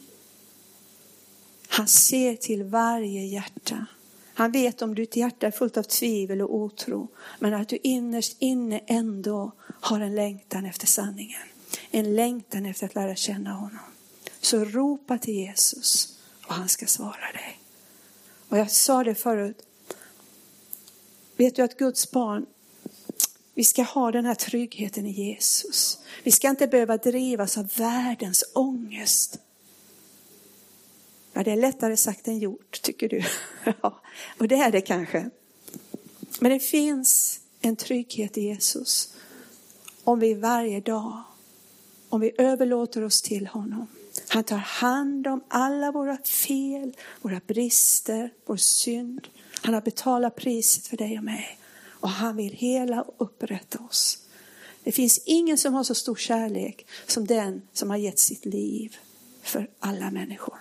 Han ser till varje hjärta. Han vet om ditt hjärta är fullt av tvivel och otro. Men att du innerst inne ändå har en längtan efter sanningen. En längtan efter att lära känna honom. Så ropa till Jesus och han ska svara dig. Och jag sa det förut. Vet du att Guds barn, vi ska ha den här tryggheten i Jesus. Vi ska inte behöva drivas av världens ångest. Ja, det är lättare sagt än gjort, tycker du. Ja, och det är det kanske. Men det finns en trygghet i Jesus. Om vi varje dag, om vi överlåter oss till honom. Han tar hand om alla våra fel, våra brister, vår synd. Han har betalat priset för dig och mig. Och han vill hela och upprätta oss. Det finns ingen som har så stor kärlek som den som har gett sitt liv för alla människor.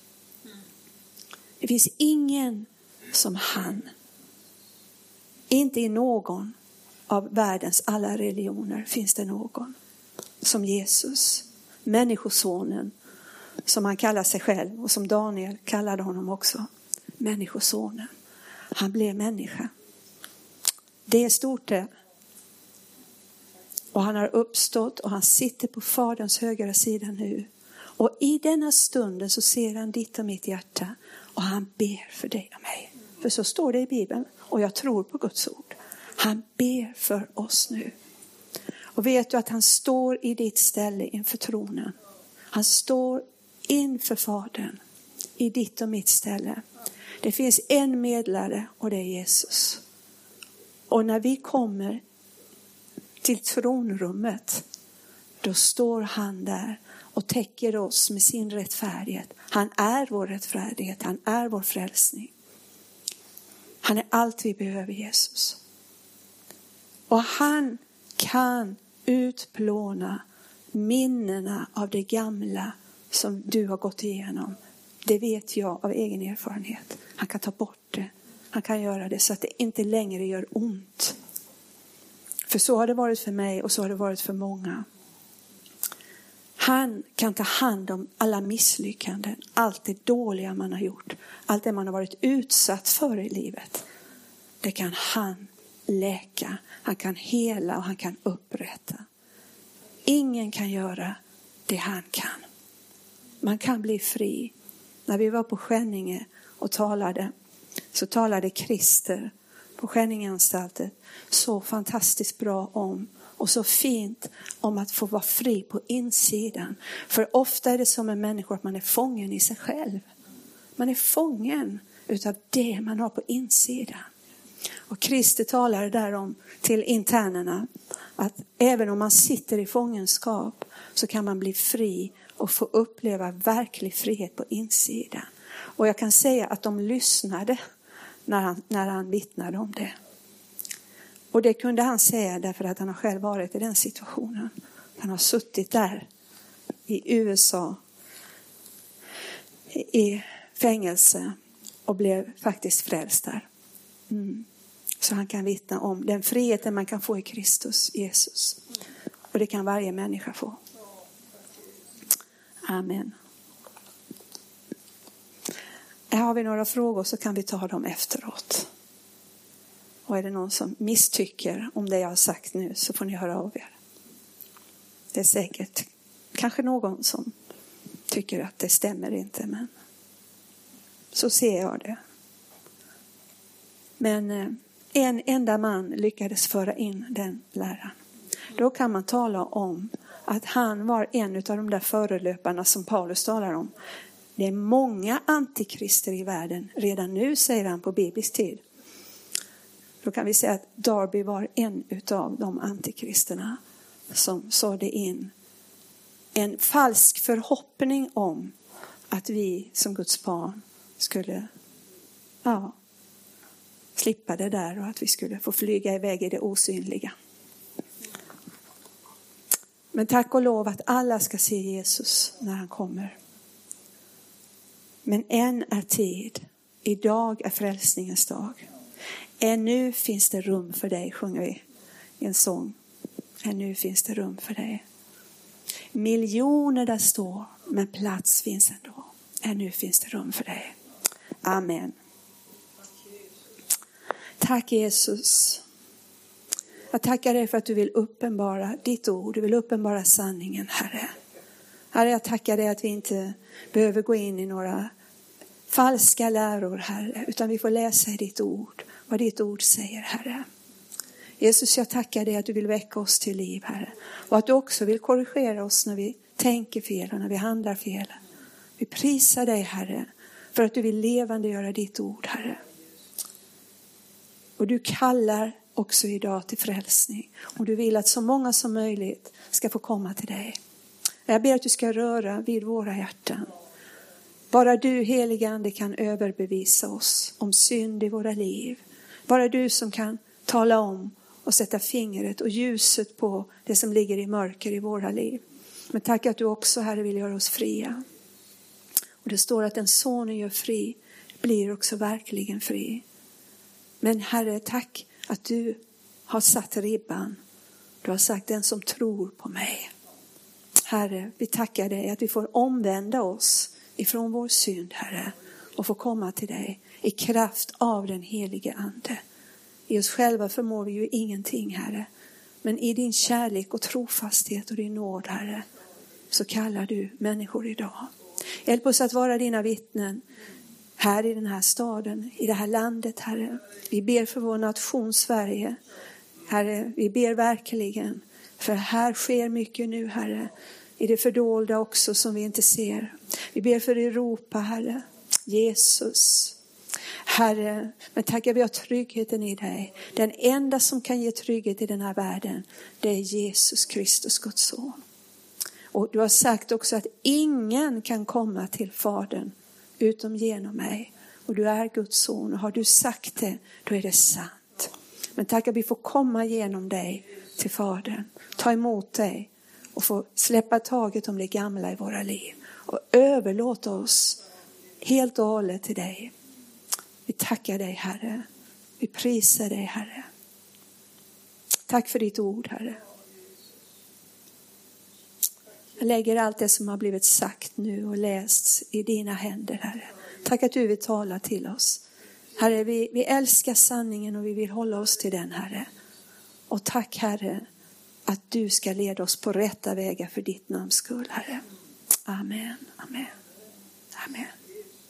Det finns ingen som han. Inte i någon av världens alla religioner finns det någon som Jesus. Människosonen, som han kallar sig själv och som Daniel kallade honom också. Människosonen. Han blev människa. Det är stort det. Och han har uppstått och han sitter på Faderns högra sida nu. Och i denna stunden så ser han ditt och mitt hjärta. Och han ber för dig och mig. För så står det i Bibeln. Och jag tror på Guds ord. Han ber för oss nu. Och vet du att han står i ditt ställe inför tronen. Han står inför Fadern. I ditt och mitt ställe. Det finns en medlare och det är Jesus. Och när vi kommer till tronrummet. Då står han där. Och täcker oss med sin rättfärdighet. Han är vår rättfärdighet. Han är vår frälsning. Han är allt vi behöver, Jesus. Och han kan utplåna minnena av det gamla som du har gått igenom. Det vet jag av egen erfarenhet. Han kan ta bort det. Han kan göra det så att det inte längre gör ont. För så har det varit för mig och så har det varit för många. Han kan ta hand om alla misslyckanden. Allt det dåliga man har gjort. Allt det man har varit utsatt för i livet. Det kan han läka. Han kan hela och han kan upprätta. Ingen kan göra det han kan. Man kan bli fri. När vi var på Skänninge och talade. Så talade Christer på Skänningeanstalten så fantastiskt bra om Och så fint om att få vara fri på insidan. För ofta är det som en människa att man är fången i sig själv. Man är fången utav det man har på insidan. Och Kristus talar där om till internerna att även om man sitter i fångenskap så kan man bli fri och få uppleva verklig frihet på insidan. Och jag kan säga att de lyssnade när han, när han vittnade om det. Och det kunde han säga därför att han har själv varit i den situationen. Han har suttit där i U S A i fängelse och blev faktiskt frälst där. Mm. Så han kan vittna om den friheten man kan få i Kristus Jesus. Och det kan varje människa få. Amen. Här har vi några frågor så kan vi ta dem efteråt. Och är det någon som misstycker om det jag har sagt nu så får ni höra av er. Det är säkert kanske någon som tycker att det stämmer inte, men så ser jag det. Men en enda man lyckades föra in den läran. Då kan man tala om att han var en av de där förelöparna som Paulus talar om. Det är många antikrister i världen. Redan nu, säger han, på biblisk tid. Då kan vi säga att Darby var en av de antikristerna som sådde in en falsk förhoppning om att vi som Guds barn skulle ja, slippa det där och att vi skulle få flyga iväg i det osynliga. Men tack och lov att alla ska se Jesus när han kommer. Men än är tid. Idag är frälsningens dag. Ännu finns det rum för dig, sjunger vi i en sång. Ännu finns det rum för dig. Miljoner där står, men plats finns ändå. Ännu finns det rum för dig. Amen. Tack Jesus. Jag tackar dig för att du vill uppenbara ditt ord. Du vill uppenbara sanningen, Herre. Herre, jag tackar dig att vi inte behöver gå in i några falska läror, Herre. Utan vi får läsa i ditt ord. Vad ditt ord säger, Herre. Jesus, jag tackar dig att du vill väcka oss till liv, Herre. Och att du också vill korrigera oss när vi tänker fel och när vi handlar fel. Vi prisar dig, Herre, för att du vill levande göra ditt ord, Herre. Och du kallar också idag till frälsning. Och du vill att så många som möjligt ska få komma till dig. Jag ber att du ska röra vid våra hjärtan. Bara du, helige Ande, kan överbevisa oss om synd i våra liv. Bara du som kan tala om och sätta fingret och ljuset på det som ligger i mörker i våra liv. Men tack att du också, Herre, vill göra oss fria. Och det står att den sonen gör fri blir också verkligen fri. Men Herre, tack att du har satt ribban. Du har sagt den som tror på mig. Herre, vi tackar dig att vi får omvända oss ifrån vår synd, Herre. Och få komma till dig i kraft av den helige Ande. I oss själva förmår vi ju ingenting, Herre. Men i din kärlek och trofasthet och din nåd, Herre, så kallar du människor idag. Hjälp oss att vara dina vittnen här i den här staden, i det här landet, Herre. Vi ber för vår nation Sverige. Herre, vi ber verkligen. För här sker mycket nu, Herre. I det fördolda också som vi inte ser. Vi ber för Europa, Herre. Jesus. Herre, men tackar vi har tryggheten i dig. Den enda som kan ge trygghet i den här världen, det är Jesus Kristus, Guds son. Och du har sagt också att ingen kan komma till Fadern utom genom mig. Och du är Guds son. Och har du sagt det, då är det sant. Men tack att vi får komma genom dig till Fadern. Ta emot dig. Och få släppa taget om det gamla i våra liv. Och överlåta oss helt och hållet till dig. Vi tackar dig, Herre. Vi prisar dig, Herre. Tack för ditt ord, Herre. Jag lägger allt det som har blivit sagt nu och lästs i dina händer, Herre. Tack att du vill tala till oss. Herre, vi, vi älskar sanningen och vi vill hålla oss till den, Herre. Och tack, Herre, att du ska leda oss på rätta vägar för ditt namns skull, Herre. Amen, amen, amen.